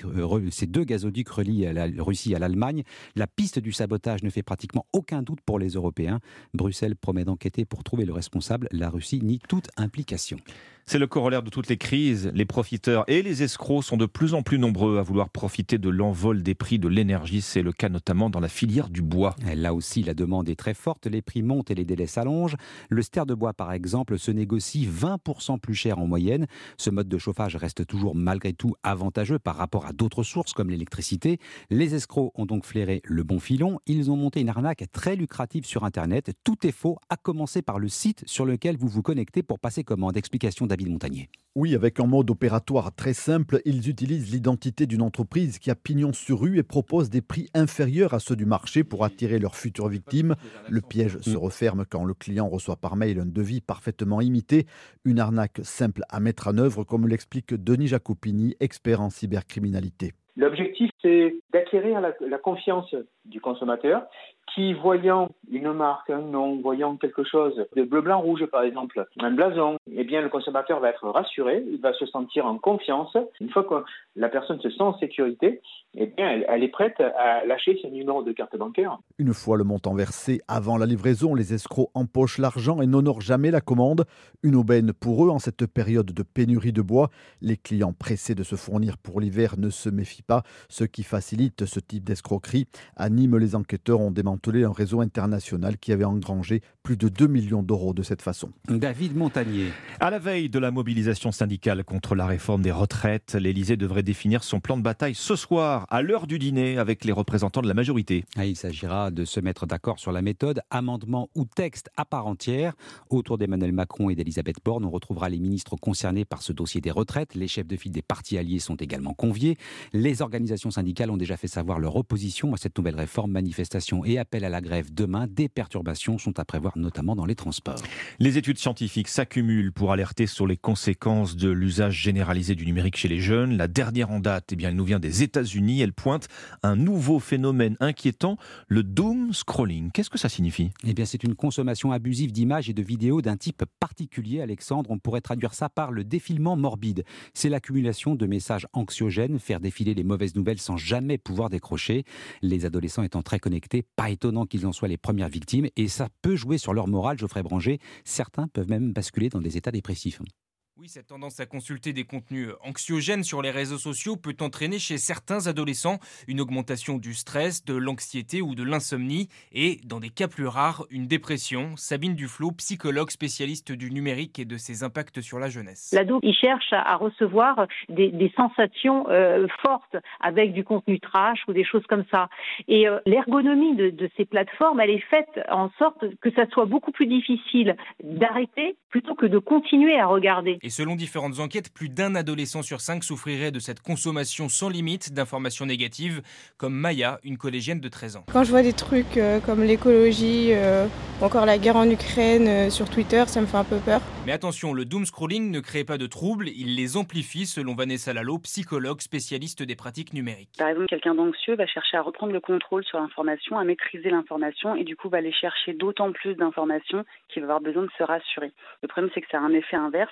relient la Russie à l'Allemagne. La piste du sabotage ne fait pratiquement aucun doute pour les Européens. Bruxelles promet d'enquêter pour trouver le responsable. La Russie nie toute implication. C'est le corollaire de toutes les crises. Les profiteurs et les escrocs sont de plus en plus nombreux à vouloir profiter de l'envol des prix de l'énergie. C'est le cas notamment dans la filière du bois. Là aussi, la demande est très forte. Les prix montent et les délais s'allongent. Le ster de bois, par exemple, se négocie 20% plus cher en moyenne. Ce mode de chauffage reste toujours malgré tout avantageux par rapport à d'autres sources comme l'électricité. Les escrocs ont donc flairé le bon filon. Ils ont monté une arnaque très lucrative sur Internet. Tout est faux, à commencer par le site sur lequel vous vous connectez pour passer commande. Explication David Montagnier. Oui, avec un mode opératoire très simple, ils utilisent l'identité d'une entreprise qui a pignon sur rue et propose des prix inférieurs à ceux du marché pour attirer leurs futures victimes. Le piège se referme quand le client reçoit par mail un devis parfaitement imité. Une arnaque simple à mettre en œuvre, comme l'explique Denis Jacopini, expert en cybercriminalité. L'objectif, c'est d'acquérir la confiance du consommateur qui, voyant une marque, un nom, voyant quelque chose de bleu, blanc, rouge par exemple, un blason, eh bien le consommateur va être rassuré, il va se sentir en confiance. Une fois que la personne se sent en sécurité, eh bien elle est prête à lâcher ses numéros de carte bancaire. Une fois le montant versé avant la livraison, les escrocs empochent l'argent et n'honorent jamais la commande. Une aubaine pour eux en cette période de pénurie de bois. Les clients pressés de se fournir pour l'hiver ne se méfient pas, ce qui facilite ce type d'escroquerie. À Nîmes, les enquêteurs ont démantelé un réseau international qui avait engrangé plus de 2 millions d'euros de cette façon. David Montagnier. À la veille de la mobilisation syndicale contre la réforme des retraites, l'Élysée devrait définir son plan de bataille ce soir, à l'heure du dîner, avec les représentants de la majorité. Il s'agira de se mettre d'accord sur la méthode, amendement ou texte à part entière. Autour d'Emmanuel Macron et d'Elisabeth Borne, on retrouvera les ministres concernés par ce dossier des retraites. Les chefs de file des partis alliés sont également conviés. Les organisations syndicales ont déjà fait savoir leur opposition à cette nouvelle réforme. Manifestation et appel à la grève demain. Des perturbations sont à prévoir, notamment dans les transports. Les études scientifiques s'accumulent pour alerter sur les conséquences de l'usage généralisé du numérique chez les jeunes. La dernière en date, elle nous vient des États-Unis. Elle pointe un nouveau phénomène inquiétant, le doom scrolling. Qu'est-ce que ça signifie ? C'est une consommation abusive d'images et de vidéos d'un type particulier, Alexandre. On pourrait traduire ça par le défilement morbide. C'est l'accumulation de messages anxiogènes, faire défiler les mauvaises nouvelles sans jamais pouvoir décrocher. Les adolescents étant très connectés, pas étonnant qu'ils en soient les premières victimes. Et ça peut jouer sur leur morale, Geoffrey Branger. Certains peuvent même basculer dans des états dépressifs. Oui, cette tendance à consulter des contenus anxiogènes sur les réseaux sociaux peut entraîner chez certains adolescents une augmentation du stress, de l'anxiété ou de l'insomnie et, dans des cas plus rares, une dépression. Sabine Duflot, psychologue spécialiste du numérique et de ses impacts sur la jeunesse. L'ado, il cherche à recevoir des sensations fortes avec du contenu trash ou des choses comme ça. Et l'ergonomie de ces plateformes, elle est faite en sorte que ça soit beaucoup plus difficile d'arrêter plutôt que de continuer à regarder. Et selon différentes enquêtes, plus d'un adolescent sur 5 souffrirait de cette consommation sans limite d'informations négatives, comme Maya, une collégienne de 13 ans. Quand je vois des trucs comme l'écologie ou encore la guerre en Ukraine sur Twitter, ça me fait un peu peur. Mais attention, le doom scrolling ne crée pas de troubles, il les amplifie, selon Vanessa Lalo, psychologue spécialiste des pratiques numériques. Par exemple, quelqu'un d'anxieux va chercher à reprendre le contrôle sur l'information, à maîtriser l'information et du coup va aller chercher d'autant plus d'informations qu'il va avoir besoin de se rassurer. Le problème, c'est que ça a un effet inverse.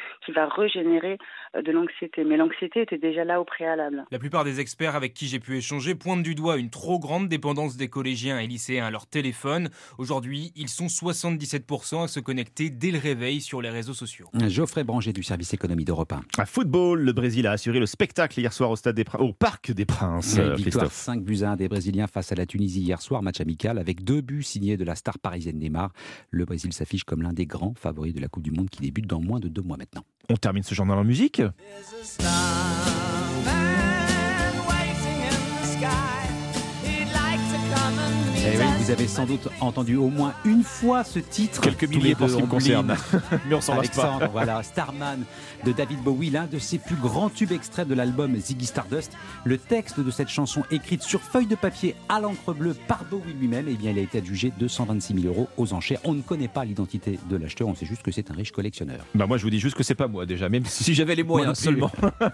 qui va régénérer de l'anxiété. Mais l'anxiété était déjà là au préalable. La plupart des experts avec qui j'ai pu échanger pointent du doigt une trop grande dépendance des collégiens et lycéens à leur téléphone. Aujourd'hui, ils sont 77% à se connecter dès le réveil sur les réseaux sociaux. Geoffrey Branger du service économie d'Europe 1. À football, le Brésil a assuré le spectacle hier soir au Parc des Princes. Victoire 5-1 des Brésiliens face à la Tunisie hier soir, match amical avec 2 buts signés de la star parisienne Neymar. Le Brésil s'affiche comme l'un des grands favoris de la Coupe du Monde qui débute dans moins de 2 mois maintenant. On termine ce journal en musique. Eh oui, vous avez sans doute entendu au moins une fois ce titre. Quelques milliers pour ce qui me concerne. Mais on s'en lasse pas. Alexandre, voilà, Starman de David Bowie, l'un de ses plus grands tubes extraits de l'album Ziggy Stardust. Le texte de cette chanson écrite sur feuille de papier à l'encre bleue par Bowie lui-même, eh bien, il a été adjugé 226 000 € aux enchères. On ne connaît pas l'identité de l'acheteur, on sait juste que c'est un riche collectionneur. Moi, je vous dis juste que c'est pas moi déjà, même si j'avais les moyens seulement.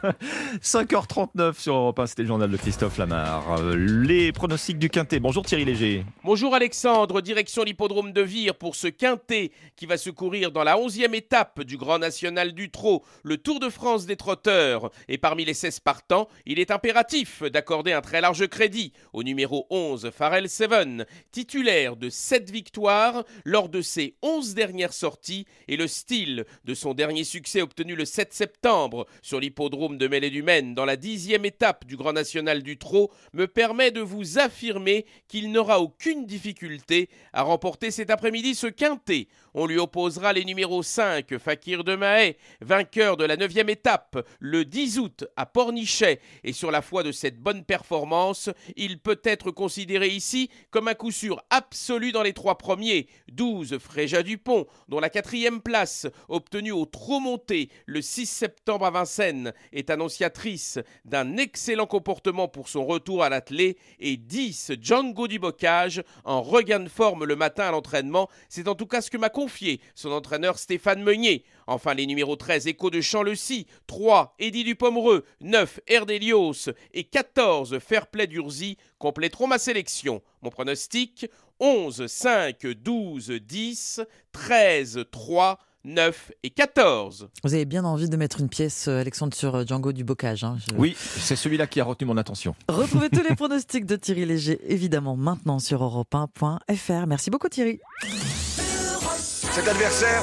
5h39 sur Europe 1, c'était le journal de Christophe Lamar. Les pronostics du Quintet. Bonjour Thierry Léger. Bonjour Alexandre, direction l'hippodrome de Vire pour ce quintet qui va se courir dans la 11e étape du Grand National du Trot, le Tour de France des trotteurs. Et parmi les 16 partants, il est impératif d'accorder un très large crédit au numéro 11, Pharrell Seven, titulaire de 7 victoires lors de ses 11 dernières sorties et le style de son dernier succès obtenu le 7 septembre sur l'hippodrome de Mêlée-du-Maine dans la 10e étape du Grand National du Trot me permet de vous affirmer qu'il n'aura aucune difficulté à remporter cet après-midi ce quintet. On lui opposera les numéros 5, Fakir de Mahé, vainqueur de la 9e étape le 10 août à Pornichet. Et sur la foi de cette bonne performance, il peut être considéré ici comme un coup sûr absolu dans les 3 premiers. 12, Fréja Dupont, dont la 4e place, obtenue au trot monté le 6 septembre à Vincennes, est annonciatrice d'un excellent comportement pour son retour à l'attelé. Et 10, Django du Bocage, en regain de forme le matin à l'entraînement. C'est en tout cas ce que m'a confié son entraîneur Stéphane Meunier. Enfin, les numéros 13, Écho de Champ-le-Cy, 3, Eddie Dupomereux, 9, Erdelios et 14, Fairplay d'Urzy compléteront ma sélection. Mon pronostic, 11, 5, 12, 10, 13, 3, 9 et 14. Vous avez bien envie de mettre une pièce, Alexandre, sur Django du Bocage. Oui, c'est celui-là qui a retenu mon attention. Retrouvez tous les pronostics de Thierry Léger, évidemment, maintenant sur europe1.fr. Merci beaucoup, Thierry. Cet adversaire,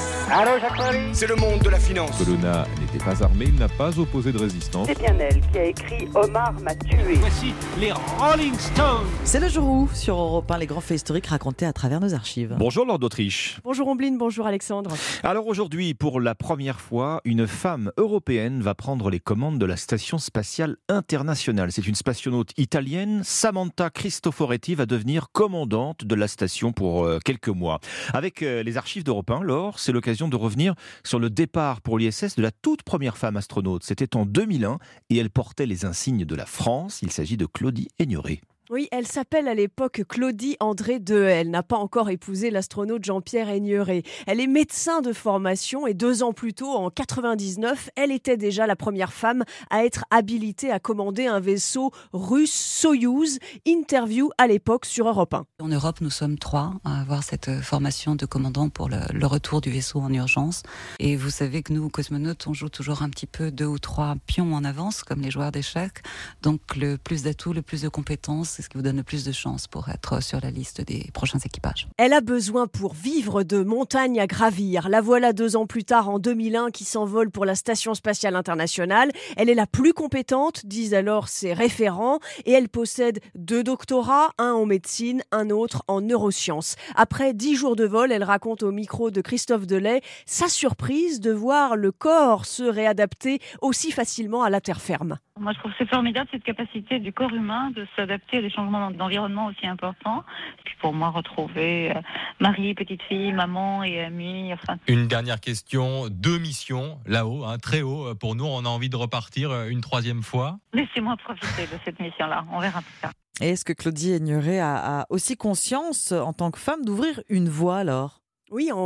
c'est le monde de la finance. Colonna n'était pas armé, il n'a pas opposé de résistance. C'est bien elle qui a écrit « Omar m'a tué ». Voici les Rolling Stones. C'est le jour où, sur Europe 1, les grands faits historiques racontés à travers nos archives. Bonjour Lord d'Autriche. Bonjour Ombline, bonjour Alexandre. Alors aujourd'hui, pour la première fois, une femme européenne va prendre les commandes de la Station Spatiale Internationale. C'est une spationaute italienne, Samantha Cristoforetti, va devenir commandante de la station pour quelques mois. Avec les archives d'Europe 1, Laure, c'est l'occasion de revenir sur le départ pour l'ISS de la toute première femme astronaute. C'était en 2001 et elle portait les insignes de la France. Il s'agit de Claudie Aigneret. Oui, elle s'appelle à l'époque Claudie André Dehaye. Elle n'a pas encore épousé l'astronaute Jean-Pierre Aigneret. Elle est médecin de formation et 2 ans plus tôt, en 99, elle était déjà la première femme à être habilitée à commander un vaisseau russe Soyouz. Interview à l'époque sur Europe 1. En Europe, nous sommes 3 à avoir cette formation de commandant pour le retour du vaisseau en urgence. Et vous savez que nous, cosmonautes, on joue toujours un petit peu 2 ou 3 pions en avance, comme les joueurs d'échecs. Donc le plus d'atouts, le plus de compétences, c'est ce qui vous donne le plus de chances pour être sur la liste des prochains équipages. Elle a besoin pour vivre de montagnes à gravir. La voilà 2 ans plus tard, en 2001, qui s'envole pour la Station Spatiale Internationale. Elle est la plus compétente, disent alors ses référents, et elle possède 2 doctorats, un en médecine, un autre en neurosciences. Après 10 jours de vol, elle raconte au micro de Christophe Delay sa surprise de voir le corps se réadapter aussi facilement à la terre ferme. Moi, je trouve que c'est formidable cette capacité du corps humain de s'adapter à des changements d'environnement aussi importants. Et puis pour moi, retrouver mari, petite fille, maman et amie. Enfin... Une dernière question, 2 missions là-haut, très haut. Pour nous, on a envie de repartir une 3e fois. Laissez-moi profiter de cette mission-là, on verra plus tard. Et est-ce que Claudie Aigneret a aussi conscience, en tant que femme, d'ouvrir une voie alors ? Oui, en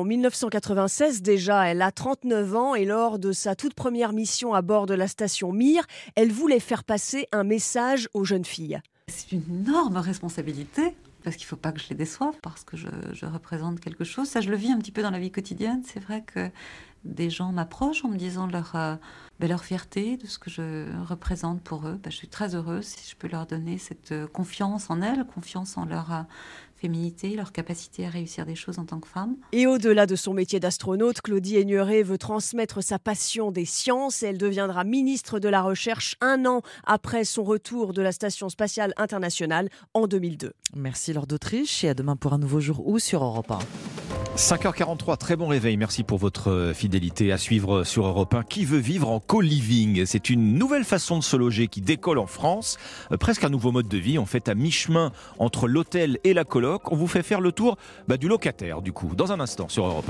1996 déjà, elle a 39 ans et lors de sa toute première mission à bord de la station Mir, elle voulait faire passer un message aux jeunes filles. C'est une énorme responsabilité, parce qu'il ne faut pas que je les déçoive, parce que je représente quelque chose. Ça, je le vis un petit peu dans la vie quotidienne. C'est vrai que des gens m'approchent en me disant leur fierté de ce que je représente pour eux, je suis très heureuse si je peux leur donner cette confiance en elles, confiance en leur féminité, leur capacité à réussir des choses en tant que femme. Et au-delà de son métier d'astronaute, Claudie Aigneret veut transmettre sa passion des sciences. Elle deviendra ministre de la Recherche 1 an après son retour de la Station spatiale internationale en 2002. Merci Laure d'Autriche et à demain pour un nouveau jour où sur Europe 1. 5h43, très bon réveil. Merci pour votre fidélité. À suivre sur Europe 1. Qui veut vivre en co-living ? C'est une nouvelle façon de se loger qui décolle en France. Presque un nouveau mode de vie. En fait, à mi-chemin entre l'hôtel et la coloc. On vous fait faire le tour du locataire, du coup, dans un instant sur Europe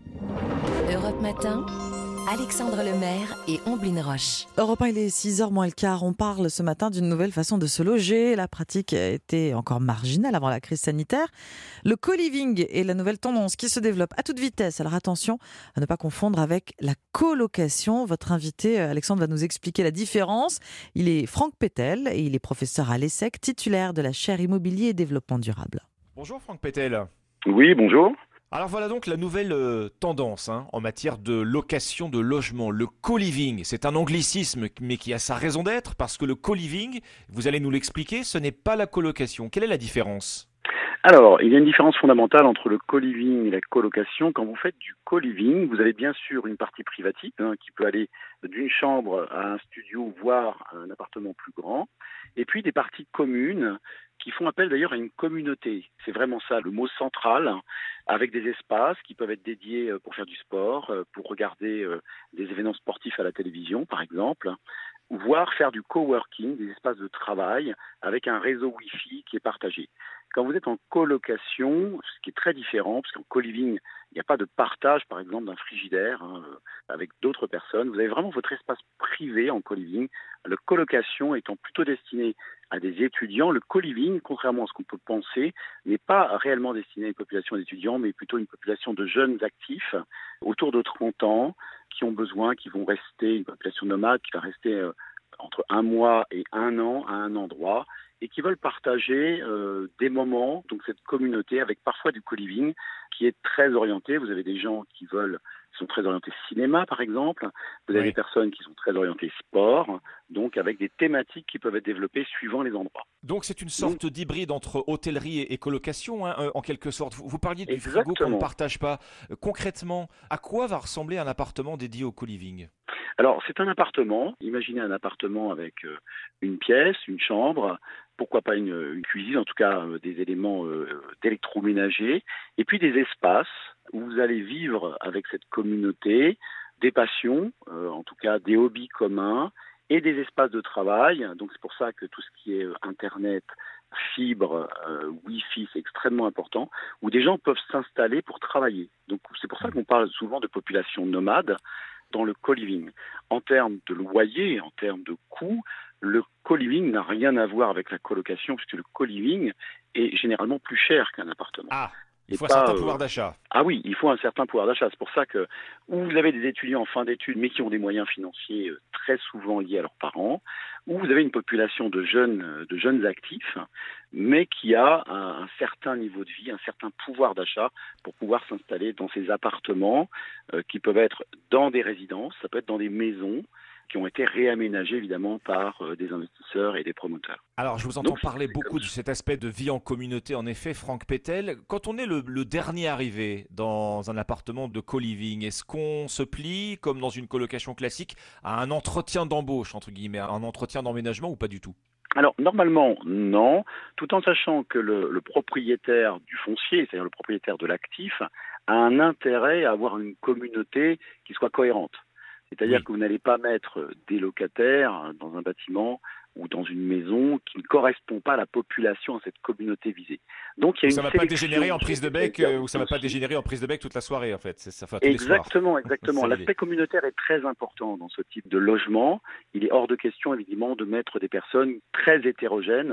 1. Europe Matin. Alexandre Lemaire et Omblin Roche. Europe 1, il est 6h moins le quart. On parle ce matin d'une nouvelle façon de se loger. La pratique était encore marginale avant la crise sanitaire. Le co-living est la nouvelle tendance qui se développe à toute vitesse. Alors attention à ne pas confondre avec la colocation. Votre invité, Alexandre, va nous expliquer la différence. Il est Franck Pétel et il est professeur à l'ESSEC, titulaire de la chaire Immobilier et Développement Durable. Bonjour Franck Pétel. Oui, bonjour. Alors voilà donc la nouvelle tendance en matière de location de logement, le co-living. C'est un anglicisme mais qui a sa raison d'être parce que le co-living, vous allez nous l'expliquer, ce n'est pas la colocation. Quelle est la différence ? Alors, il y a une différence fondamentale entre le co-living et la colocation. Quand vous faites du co-living, vous avez bien sûr une partie privative qui peut aller d'une chambre à un studio, voire à un appartement plus grand, et puis des parties communes qui font appel d'ailleurs à une communauté. C'est vraiment ça, le mot central, avec des espaces qui peuvent être dédiés pour faire du sport, pour regarder des événements sportifs à la télévision, par exemple, voire faire du coworking, des espaces de travail, avec un réseau Wi-Fi qui est partagé. Quand vous êtes en colocation, ce qui est très différent, parce qu'en co-living, il n'y a pas de partage, par exemple, d'un frigidaire avec d'autres personnes. Vous avez vraiment votre espace privé en co-living. La colocation étant plutôt destinée à des étudiants, le co-living, contrairement à ce qu'on peut penser, n'est pas réellement destiné à une population d'étudiants, mais plutôt une population de jeunes actifs, autour de 30 ans, qui ont besoin, qui vont rester, une population nomade qui va rester entre 1 mois et 1 an à un endroit, et qui veulent partager des moments, donc cette communauté avec parfois du co-living qui est très orienté. Vous avez des gens qui sont très orientés cinéma par exemple, vous avez des personnes qui sont très orientées sport, donc avec des thématiques qui peuvent être développées suivant les endroits. Donc c'est une sorte d'hybride entre hôtellerie et colocation en quelque sorte. Vous parliez du frigo qu'on ne partage pas. Concrètement, à quoi va ressembler un appartement dédié au co-living ? Alors, c'est un appartement. Imaginez un appartement avec une pièce, une chambre, pourquoi pas une cuisine, en tout cas des éléments d'électroménager, et puis des espaces où vous allez vivre avec cette communauté, des passions, en tout cas des hobbies communs, et des espaces de travail. Donc c'est pour ça que tout ce qui est Internet, fibre, Wi-Fi, c'est extrêmement important, où des gens peuvent s'installer pour travailler. Donc c'est pour ça qu'on parle souvent de population nomade dans le co-living. En termes de loyer, en termes de coûts, le co-living n'a rien à voir avec la colocation, puisque le co-living est généralement plus cher qu'un appartement. Ah, il faut un certain pouvoir d'achat. Ah oui, il faut un certain pouvoir d'achat. C'est pour ça que où vous avez des étudiants en fin d'études, mais qui ont des moyens financiers très souvent liés à leurs parents, où vous avez une population de jeunes actifs, mais qui a un certain niveau de vie, un certain pouvoir d'achat pour pouvoir s'installer dans ces appartements qui peuvent être dans des résidences, ça peut être dans des maisons qui ont été réaménagés évidemment par des investisseurs et des promoteurs. Alors je vous entends parler beaucoup de cet aspect de vie en communauté, en effet, Franck Pétel. Quand on est le dernier arrivé dans un appartement de co-living, est-ce qu'on se plie, comme dans une colocation classique, à un entretien d'embauche, entre guillemets, un entretien d'emménagement ou pas du tout ? Alors normalement non, tout en sachant que le propriétaire du foncier, c'est-à-dire le propriétaire de l'actif, a un intérêt à avoir une communauté qui soit cohérente. C'est-à-dire que vous n'allez pas mettre des locataires dans un bâtiment ou dans une maison qui ne correspond pas à la population, à cette communauté visée. Donc il y a une ça ne va pas dégénérer en prise de bec ou ça ne va pas dégénérer en prise de bec toute la soirée en fait. Ça fait exactement. L'aspect communautaire est très important dans ce type de logement. Il est hors de question évidemment de mettre des personnes très hétérogènes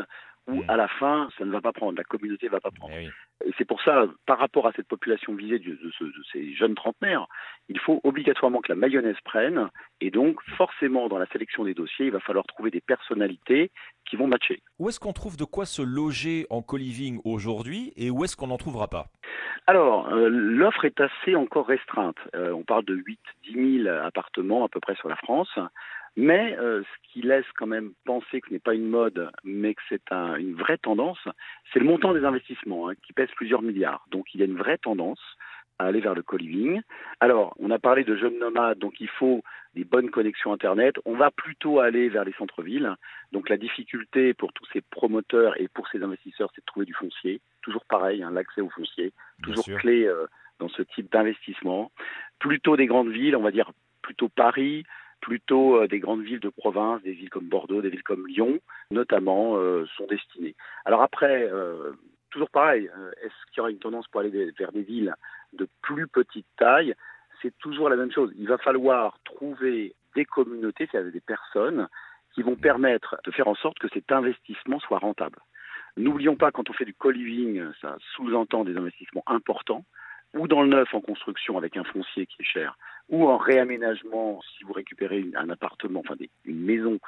où à la fin, ça ne va pas prendre, la communauté ne va pas prendre. Et c'est pour ça, par rapport à cette population visée de ces jeunes trentenaires, il faut obligatoirement que la mayonnaise prenne, et donc forcément dans la sélection des dossiers, il va falloir trouver des personnalités qui vont matcher. Où est-ce qu'on trouve de quoi se loger en co-living aujourd'hui et où est-ce qu'on n'en trouvera pas ? Alors, l'offre est assez encore restreinte. On parle de 8-10 000 appartements à peu près sur la France. Mais ce qui laisse quand même penser que ce n'est pas une mode, mais que c'est une vraie tendance, c'est le montant des investissements qui pèse plusieurs milliards. Donc il y a une vraie tendance à aller vers le co-living. Alors, on a parlé de jeunes nomades, donc il faut des bonnes connexions Internet. On va plutôt aller vers les centres-villes. Donc la difficulté pour tous ces promoteurs et pour ces investisseurs, c'est de trouver du foncier. Toujours pareil, l'accès au foncier, toujours clé dans ce type d'investissement. Plutôt des grandes villes, on va dire plutôt Paris, plutôt des grandes villes de province, des villes comme Bordeaux, des villes comme Lyon, notamment, sont destinées. Alors après, toujours pareil, est-ce qu'il y aura une tendance pour aller vers des villes de plus petite taille ? C'est toujours la même chose. Il va falloir trouver des communautés, c'est-à-dire des personnes qui vont permettre de faire en sorte que cet investissement soit rentable. N'oublions pas, quand on fait du co-living, ça sous-entend des investissements importants, ou dans le neuf en construction avec un foncier qui est cher, ou en réaménagement si vous récupérez un appartement, une maison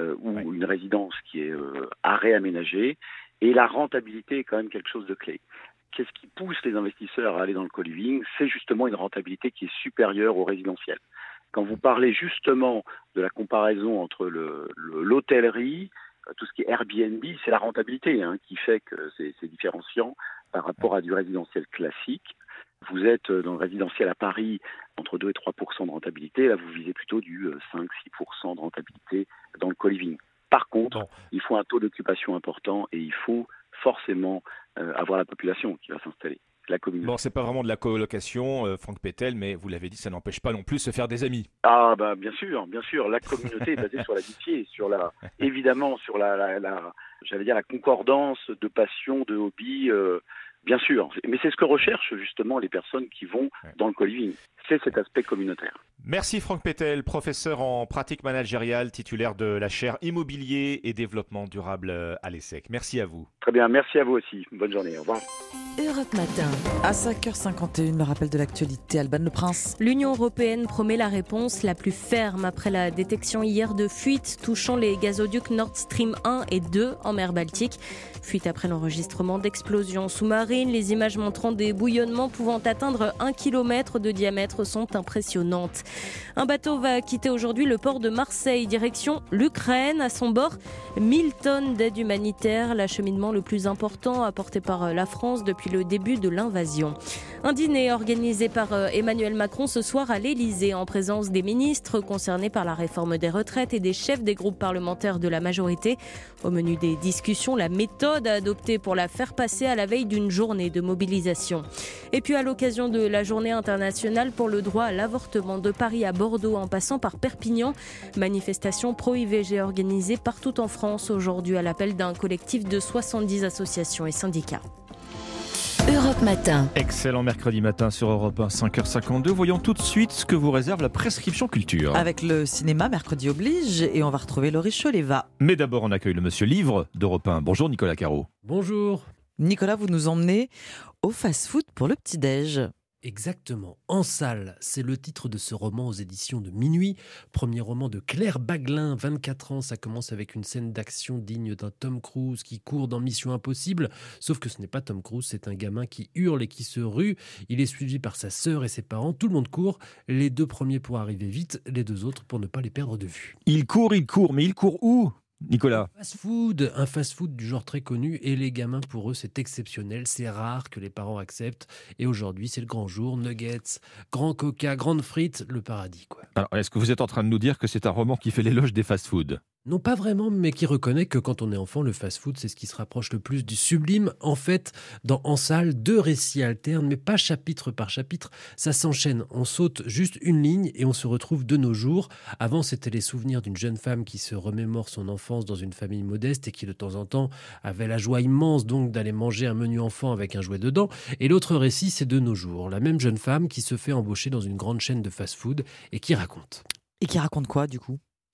ou une résidence qui est à réaménager. Et la rentabilité est quand même quelque chose de clé. Qu'est-ce qui pousse les investisseurs à aller dans le co-living ? C'est justement une rentabilité qui est supérieure au résidentiel. Quand vous parlez justement de la comparaison entre l'hôtellerie, tout ce qui est Airbnb, c'est la rentabilité qui fait que c'est différenciant par rapport à du résidentiel classique. Vous êtes dans le résidentiel à Paris entre 2 et 3% de rentabilité. Là, vous visez plutôt du 5-6% de rentabilité dans le co-living. Par contre, il faut un taux d'occupation important et il faut forcément avoir la population qui va s'installer, la communauté. Bon, c'est pas vraiment de la colocation, Franck Pétel, mais vous l'avez dit, ça n'empêche pas non plus de se faire des amis. Ah bah bien sûr. La communauté est basée sur l'amitié, évidemment sur j'allais dire la concordance de passion, de hobby. Bien sûr, mais c'est ce que recherchent justement les personnes qui vont dans le co-living. C'est cet aspect communautaire. Merci Franck Pétel, professeur en pratique managériale, titulaire de la chaire Immobilier et Développement Durable à l'ESSEC. Merci à vous. Très bien, merci à vous aussi. Bonne journée, au revoir. Europe Matin. À 5h51, le rappel de l'actualité, Alban Le Prince. L'Union européenne promet la réponse la plus ferme après la détection hier de fuites touchant les gazoducs Nord Stream 1 et 2 en mer Baltique. Fuite après l'enregistrement d'explosions sous-marines. Les images montrant des bouillonnements pouvant atteindre 1 km de diamètre sont impressionnantes. Un bateau va quitter aujourd'hui le port de Marseille, direction l'Ukraine. À son bord, 1000 tonnes d'aide humanitaire, l'acheminement le plus important apporté par la France depuis le début de l'invasion. Un dîner organisé par Emmanuel Macron ce soir à l'Elysée en présence des ministres concernés par la réforme des retraites et des chefs des groupes parlementaires de la majorité. Au menu des discussions, la méthode à adopter pour la faire passer à la veille d'une journée de mobilisation. Et puis à l'occasion de la journée internationale pour le droit à l'avortement de Paris à Bordeaux en passant par Perpignan, manifestation pro-IVG organisée partout en France aujourd'hui à l'appel d'un collectif de 70 associations et syndicats. Europe Matin. Excellent mercredi matin sur Europe 1, 5h52. Voyons tout de suite ce que vous réserve la prescription culture. Avec le cinéma, mercredi oblige, et on va retrouver Laurie Choleva. Mais d'abord, on accueille le monsieur Livre d'Europe 1. Bonjour Nicolas Caro. Bonjour. Nicolas, vous nous emmenez au fast-food pour le petit-déj. Exactement, En salle, c'est le titre de ce roman aux éditions de Minuit. Premier roman de Claire Baglin, 24 ans. Ça commence avec une scène d'action digne d'un Tom Cruise qui court dans Mission Impossible. Sauf que ce n'est pas Tom Cruise, c'est un gamin qui hurle et qui se rue. Il est suivi par sa sœur et ses parents. Tout le monde court. Les deux premiers pour arriver vite, les deux autres pour ne pas les perdre de vue. Il court, mais il court où ? Nicolas. Un fast-food du genre très connu, et les gamins, pour eux, c'est exceptionnel, c'est rare que les parents acceptent, et aujourd'hui, c'est le grand jour, nuggets, grand coca, grandes frites, le paradis, quoi. Alors, est-ce que vous êtes en train de nous dire que c'est un roman qui fait l'éloge des fast-foods ? Non, pas vraiment, mais qui reconnaît que quand on est enfant, le fast-food, c'est ce qui se rapproche le plus du sublime. En fait, dans En salle, 2 récits alternent, mais pas chapitre par chapitre. Ça s'enchaîne. On saute juste une ligne et on se retrouve de nos jours. Avant, c'était les souvenirs d'une jeune femme qui se remémore son enfance dans une famille modeste et qui, de temps en temps, avait la joie immense donc d'aller manger un menu enfant avec un jouet dedans. Et l'autre récit, c'est de nos jours. La même jeune femme qui se fait embaucher dans une grande chaîne de fast-food et qui raconte. Et qui raconte quoi, du coup ?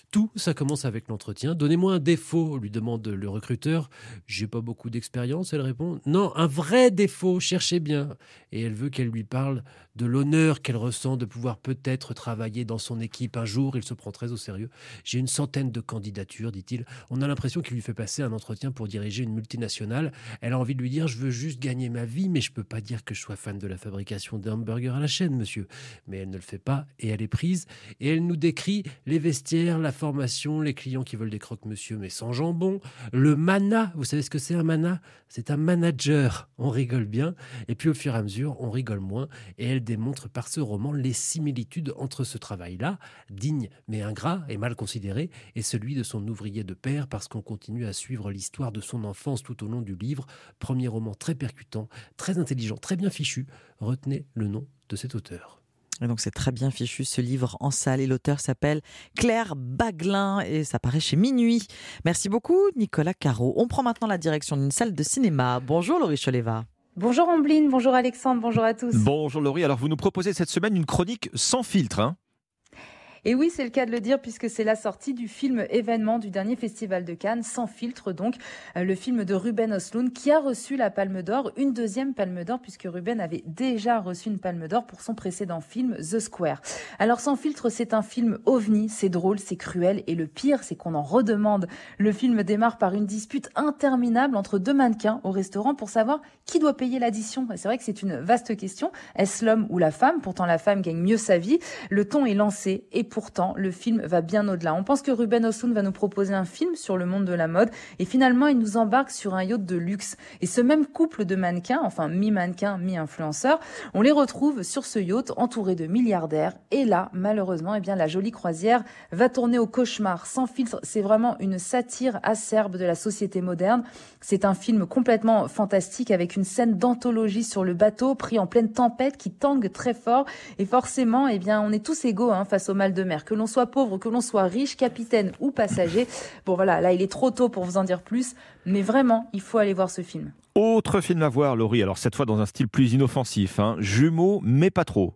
Tout, ça commence avec l'entretien. Donnez-moi un défaut, lui demande le recruteur. J'ai pas beaucoup d'expérience, elle répond. Non, un vrai défaut, cherchez bien. Et elle veut qu'elle lui parle de l'honneur qu'elle ressent de pouvoir peut-être travailler dans son équipe un jour. Il se prend très au sérieux. J'ai une centaine de candidatures, dit-il. On a l'impression qu'il lui fait passer un entretien pour diriger une multinationale. Elle a envie de lui dire, je veux juste gagner ma vie, mais je peux pas dire que je sois fan de la fabrication des hamburgers à la chaîne, monsieur. Mais elle ne le fait pas et elle est prise. Et elle nous décrit les vestiaires, la formation, les clients qui veulent des croque-monsieur mais sans jambon, le mana. Vous savez ce que c'est un mana ? C'est un manager. On rigole bien. Et puis au fur et à mesure, on rigole moins. Et elle démontre par ce roman les similitudes entre ce travail-là, digne mais ingrat et mal considéré, et celui de son ouvrier de père, parce qu'on continue à suivre l'histoire de son enfance tout au long du livre. Premier roman très percutant, très intelligent, très bien fichu. Retenez le nom de cet auteur. Et donc c'est très bien fichu ce livre en salle et l'auteur s'appelle Claire Baglin et ça paraît chez Minuit. Merci beaucoup Nicolas Caro. On prend maintenant la direction d'une salle de cinéma. Bonjour Laurie Choleva. Bonjour Ambline, bonjour Alexandre, bonjour à tous. Bonjour Laurie, alors vous nous proposez cette semaine une chronique sans filtre, hein ? Et oui, c'est le cas de le dire puisque c'est la sortie du film événement du dernier festival de Cannes, Sans filtre donc, le film de Ruben Östlund qui a reçu la Palme d'Or, une deuxième Palme d'Or puisque Ruben avait déjà reçu une Palme d'Or pour son précédent film The Square. Alors Sans filtre, c'est un film ovni, c'est drôle, c'est cruel et le pire, c'est qu'on en redemande. Le film démarre par une dispute interminable entre deux mannequins au restaurant pour savoir qui doit payer l'addition. C'est vrai que c'est une vaste question. Est-ce l'homme ou la femme ? Pourtant la femme gagne mieux sa vie. Le ton est lancé et pourtant, le film va bien au-delà. On pense que Ruben Östlund va nous proposer un film sur le monde de la mode et finalement, il nous embarque sur un yacht de luxe. Et ce même couple de mannequins, enfin mi-mannequins, mi-influenceurs, on les retrouve sur ce yacht entouré de milliardaires. Et là, malheureusement, eh bien, la jolie croisière va tourner au cauchemar. Sans filtre, c'est vraiment une satire acerbe de la société moderne. C'est un film complètement fantastique avec une scène d'anthologie sur le bateau pris en pleine tempête qui tangue très fort. Et forcément, eh bien, on est tous égaux face au mal de mer, que l'on soit pauvre, que l'on soit riche, capitaine ou passager. Bon voilà, là il est trop tôt pour vous en dire plus, mais vraiment, il faut aller voir ce film. Autre film à voir, Laurie, alors cette fois dans un style plus inoffensif, Jumeaux, mais pas trop.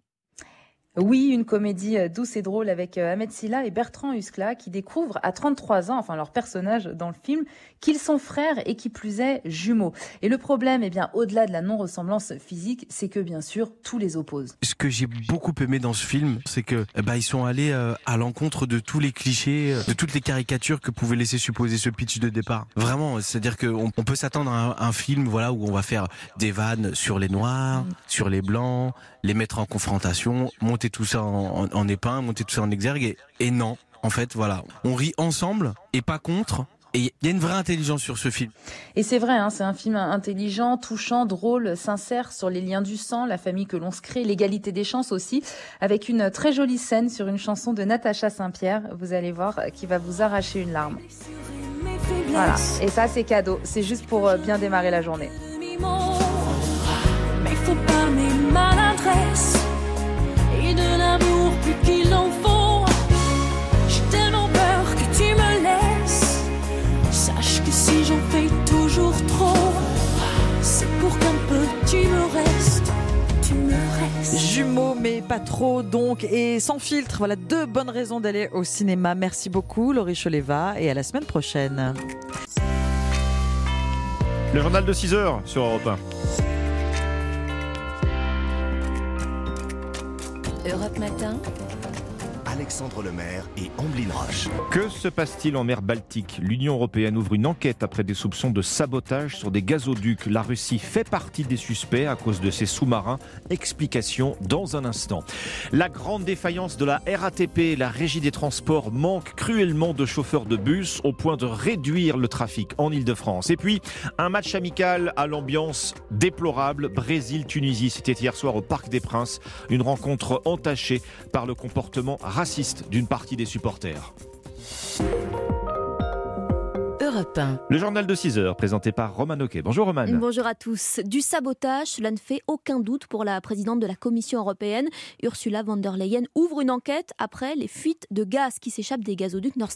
Oui, une comédie douce et drôle avec Ahmed Silla et Bertrand Huskla qui découvrent à 33 ans, enfin leur personnage dans le film, qu'ils sont frères et qui plus est jumeaux. Et le problème, eh bien, au-delà de la non-ressemblance physique, c'est que bien sûr, tout les oppose. Ce que j'ai beaucoup aimé dans ce film, c'est que ils sont allés à l'encontre de tous les clichés, de toutes les caricatures que pouvait laisser supposer ce pitch de départ. Vraiment, c'est-à-dire qu'on peut s'attendre à un film voilà, où on va faire des vannes sur les noirs, sur les blancs, les mettre en confrontation, monter tout ça en épingle, monter tout ça en exergue et non, en fait, voilà. On rit ensemble et pas contre. Et il y a une vraie intelligence sur ce film. Et c'est vrai, c'est un film intelligent, touchant, drôle, sincère sur les liens du sang, la famille que l'on se crée, l'égalité des chances aussi, avec une très jolie scène sur une chanson de Natacha Saint-Pierre, vous allez voir, qui va vous arracher une larme. Voilà, et ça c'est cadeau, c'est juste pour bien démarrer la journée. Mais faut pas mes maladresses et de l'amour plus qu'il en faut. J'ai tellement peur que tu me laisses. Sache que si j'en fais toujours trop, c'est pour qu'un peu tu me restes. Jumeaux mais pas trop donc et Sans filtre, voilà 2 bonnes raisons d'aller au cinéma. Merci beaucoup Laurie Choleva et à la semaine prochaine. Le journal de 6h sur Europe 1. Europe Matin. Alexandre Lemaire et Ambline Roche. Que se passe-t-il en mer Baltique ? L'Union européenne ouvre une enquête après des soupçons de sabotage sur des gazoducs. La Russie fait partie des suspects à cause de ses sous-marins. Explication dans un instant. La grande défaillance de la RATP, la Régie des Transports, manque cruellement de chauffeurs de bus au point de réduire le trafic en Ile-de-France. Et puis, un match amical à l'ambiance déplorable. Brésil-Tunisie, c'était hier soir au Parc des Princes. Une rencontre entachée par le comportement raciste d'une partie des supporters. Europe 1. Le journal de 6h, présenté par Roman Oquet. Bonjour Roman. Bonjour à tous. Du sabotage, cela ne fait aucun doute pour la présidente de la Commission européenne. Ursula von der Leyen ouvre une enquête après les fuites de gaz qui s'échappent des gazoducs Nord Stream.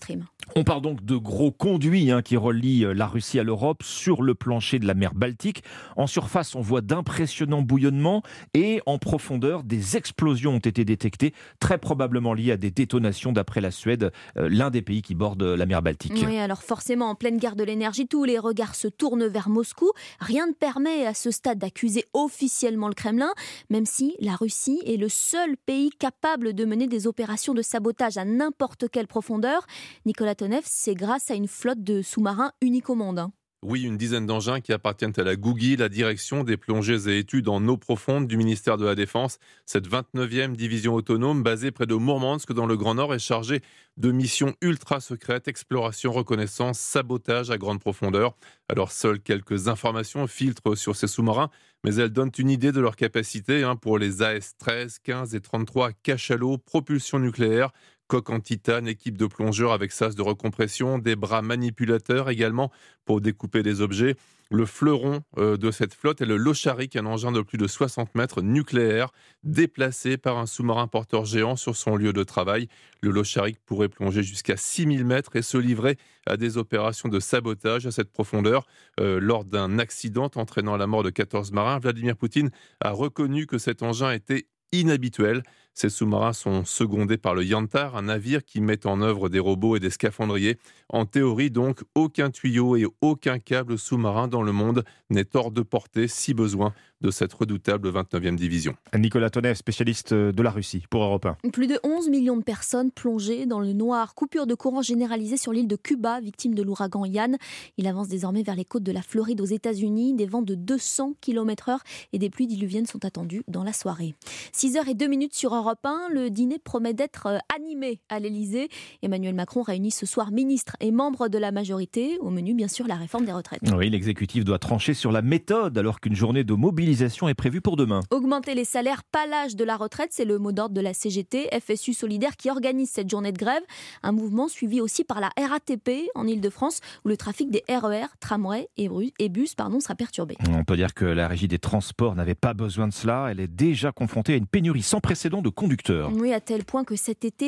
On parle donc de gros conduits qui relient la Russie à l'Europe sur le plancher de la mer Baltique. En surface, on voit d'impressionnants bouillonnements et en profondeur, des explosions ont été détectées, très probablement liées à des détonations d'après la Suède, l'un des pays qui borde la mer Baltique. Oui, alors forcément, en pleine guerre de l'énergie, tous les regards se tournent vers Moscou. Rien ne permet à ce stade d'accuser officiellement le Kremlin, même si la Russie est le seul pays capable de mener des opérations de sabotage à n'importe quelle profondeur. Nicolas Tonev, c'est grâce à une flotte de sous-marins unique au monde. Oui, une dizaine d'engins qui appartiennent à la GUGI, la direction des plongées et études en eau profonde du ministère de la Défense. Cette 29e division autonome, basée près de Mourmansk dans le Grand Nord, est chargée de missions ultra secrètes, exploration, reconnaissance, sabotage à grande profondeur. Alors seules quelques informations filtrent sur ces sous-marins, mais elles donnent une idée de leur capacité pour les AS-13, 15 et 33 cachalots, propulsion nucléaire, coque en titane, équipe de plongeurs avec sas de recompression, des bras manipulateurs également pour découper des objets. Le fleuron de cette flotte est le Locharik, un engin de plus de 60 mètres nucléaire, déplacé par un sous-marin porteur géant sur son lieu de travail. Le Locharik pourrait plonger jusqu'à 6000 mètres et se livrer à des opérations de sabotage à cette profondeur. Lors d'un accident entraînant la mort de 14 marins, Vladimir Poutine a reconnu que cet engin était inhabituel. Ces sous-marins sont secondés par le Yantar, un navire qui met en œuvre des robots et des scaphandriers. En théorie, donc, aucun tuyau et aucun câble sous-marin dans le monde n'est hors de portée, si besoin, de cette redoutable 29e division. Nicolas Tonev, spécialiste de la Russie, pour Europe 1. Plus de 11 millions de personnes plongées dans le noir. Coupure de courant généralisée sur l'île de Cuba, victime de l'ouragan Yann. Il avance désormais vers les côtes de la Floride aux États-Unis. Des vents de 200 km/h et des pluies diluviennes sont attendues dans la soirée. 6h02 sur Europe 1, le dîner promet d'être animé à l'Elysée. Emmanuel Macron réunit ce soir ministres et membres de la majorité. Au menu, bien sûr, la réforme des retraites. Oui, l'exécutif doit trancher sur la méthode alors qu'une journée de mobilisation est prévue pour demain. Augmenter les salaires, pas l'âge de la retraite, c'est le mot d'ordre de la CGT, FSU Solidaire, qui organise cette journée de grève. Un mouvement suivi aussi par la RATP en Ile-de-France, où le trafic des RER, tramways et bus sera perturbé. On peut dire que la régie des transports n'avait pas besoin de cela. Elle est déjà confrontée à une pénurie sans précédent de conducteurs. Oui, à tel point que cet été,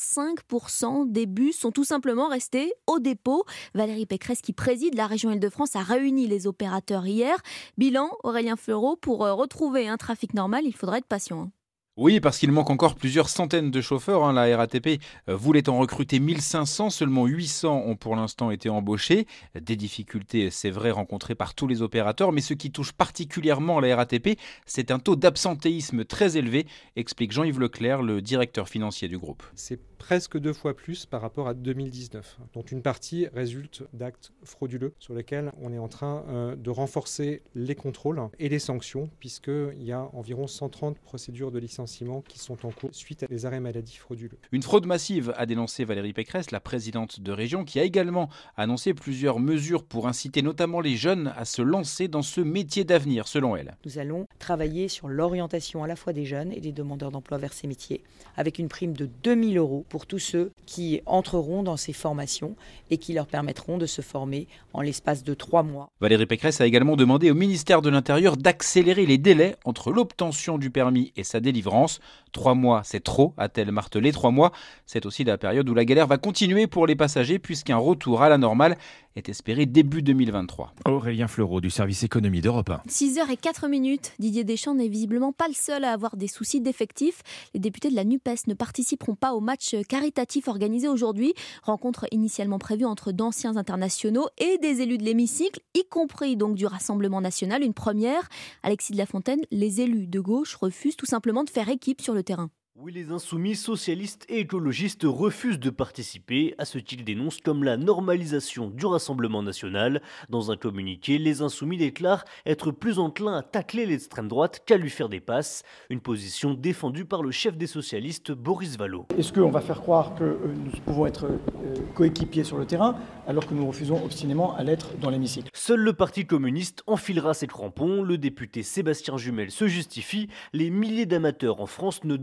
25% des bus sont tout simplement restés au dépôt. Valérie Pécresse, qui préside la région Ile-de-France, a réuni les opérateurs hier. Bilan, Aurélien Fleureau, pour retrouver un trafic normal, il faudra être patient. Oui, parce qu'il manque encore plusieurs centaines de chauffeurs. La RATP voulait en recruter 1500, seulement 800 ont pour l'instant été embauchés. Des difficultés, c'est vrai, rencontrées par tous les opérateurs, mais ce qui touche particulièrement la RATP, c'est un taux d'absentéisme très élevé, explique Jean-Yves Leclerc, le directeur financier du groupe. C'est presque 2 fois plus par rapport à 2019. Donc une partie résulte d'actes frauduleux sur lesquels on est en train de renforcer les contrôles et les sanctions, puisqu'il y a environ 130 procédures de licenciement qui sont en cours suite à des arrêts maladie frauduleux. Une fraude massive, a dénoncé Valérie Pécresse, la présidente de région, qui a également annoncé plusieurs mesures pour inciter notamment les jeunes à se lancer dans ce métier d'avenir, selon elle. Nous allons travailler sur l'orientation à la fois des jeunes et des demandeurs d'emploi vers ces métiers, avec une prime de 2 000 € pour tous ceux qui entreront dans ces formations et qui leur permettront de se former en l'espace de 3 mois. Valérie Pécresse a également demandé au ministère de l'Intérieur d'accélérer les délais entre l'obtention du permis et sa délivrance. 3 mois, c'est trop, a-t-elle martelé. 3 mois, c'est aussi la période où la galère va continuer pour les passagers, puisqu'un retour à la normale est espéré début 2023. Aurélien Fleureau du service économie d'Europe 1. 6h04. Didier Deschamps n'est visiblement pas le seul à avoir des soucis d'effectifs. Les députés de la NUPES ne participeront pas au match caritatif organisé aujourd'hui. Rencontre initialement prévue entre d'anciens internationaux et des élus de l'hémicycle, y compris donc du Rassemblement national. Une première. Alexis de la Fontaine, les élus de gauche refusent tout simplement de faire équipe sur le terrain. Oui, les insoumis, socialistes et écologistes refusent de participer à ce qu'ils dénoncent comme la normalisation du Rassemblement national. Dans un communiqué, les insoumis déclarent être plus enclins à tacler l'extrême droite qu'à lui faire des passes. Une position défendue par le chef des socialistes, Boris Vallaud. Est-ce qu'on va faire croire que nous pouvons être coéquipiers sur le terrain alors que nous refusons obstinément à l'être dans l'hémicycle? Seul le Parti communiste enfilera ses crampons. Le député Sébastien Jumel se justifie. Les milliers d'amateurs en France ne demandent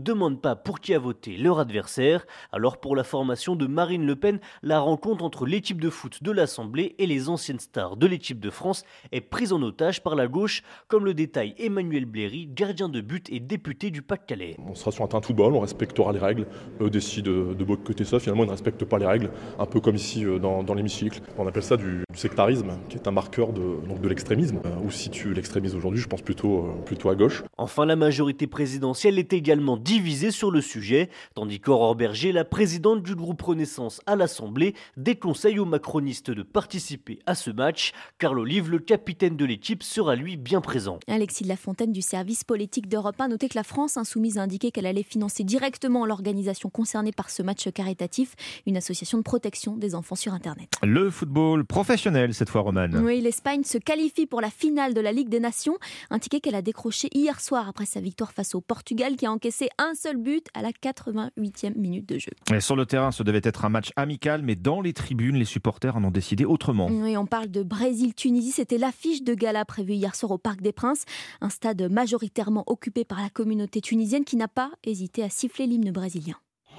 pas pour qui a voté leur adversaire. Alors pour la formation de Marine Le Pen, la rencontre entre l'équipe de foot de l'Assemblée et les anciennes stars de l'équipe de France est prise en otage par la gauche, comme le détaille Emmanuel Bléry, gardien de but et député du Pas-de-Calais. On sera sur un terrain de football, on respectera les règles. Eux décident de boycotter ça, finalement ils ne respectent pas les règles, un peu comme ici dans l'hémicycle. On appelle ça du sectarisme, qui est un marqueur de l'extrémisme. Où se situe l'extrémisme aujourd'hui, je pense plutôt à gauche. Enfin, la majorité présidentielle est également divisée sur le sujet, tandis qu'Aurore Berger, la présidente du groupe Renaissance à l'Assemblée, déconseille aux macronistes de participer à ce match. Carl Olive, le capitaine de l'équipe, sera lui bien présent. Alexis de la Fontaine du service politique d'Europe 1 notait que la France insoumise a indiqué qu'elle allait financer directement l'organisation concernée par ce match caritatif, une association de protection des enfants sur Internet. Le football professionnel cette fois, Romane. Oui, l'Espagne se qualifie pour la finale de la Ligue des Nations, un ticket qu'elle a décroché hier soir après sa victoire face au Portugal qui a encaissé un seul but à la 88e minute de jeu. Et sur le terrain, ce devait être un match amical, mais dans les tribunes, les supporters en ont décidé autrement. Oui, on parle de Brésil-Tunisie, c'était l'affiche de gala prévue hier soir au Parc des Princes, un stade majoritairement occupé par la communauté tunisienne qui n'a pas hésité à siffler l'hymne brésilien.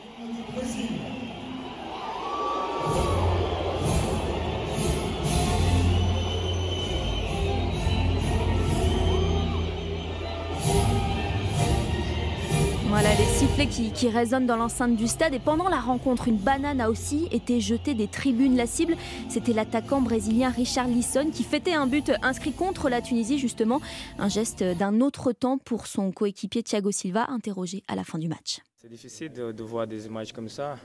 Voilà les sifflets qui résonnent dans l'enceinte du stade. Et pendant la rencontre, une banane a aussi été jetée des tribunes. La cible, c'était l'attaquant brésilien Richarlison qui fêtait un but inscrit contre la Tunisie, justement. Un geste d'un autre temps pour son coéquipier Thiago Silva, interrogé à la fin du match. C'est difficile de voir des images comme ça.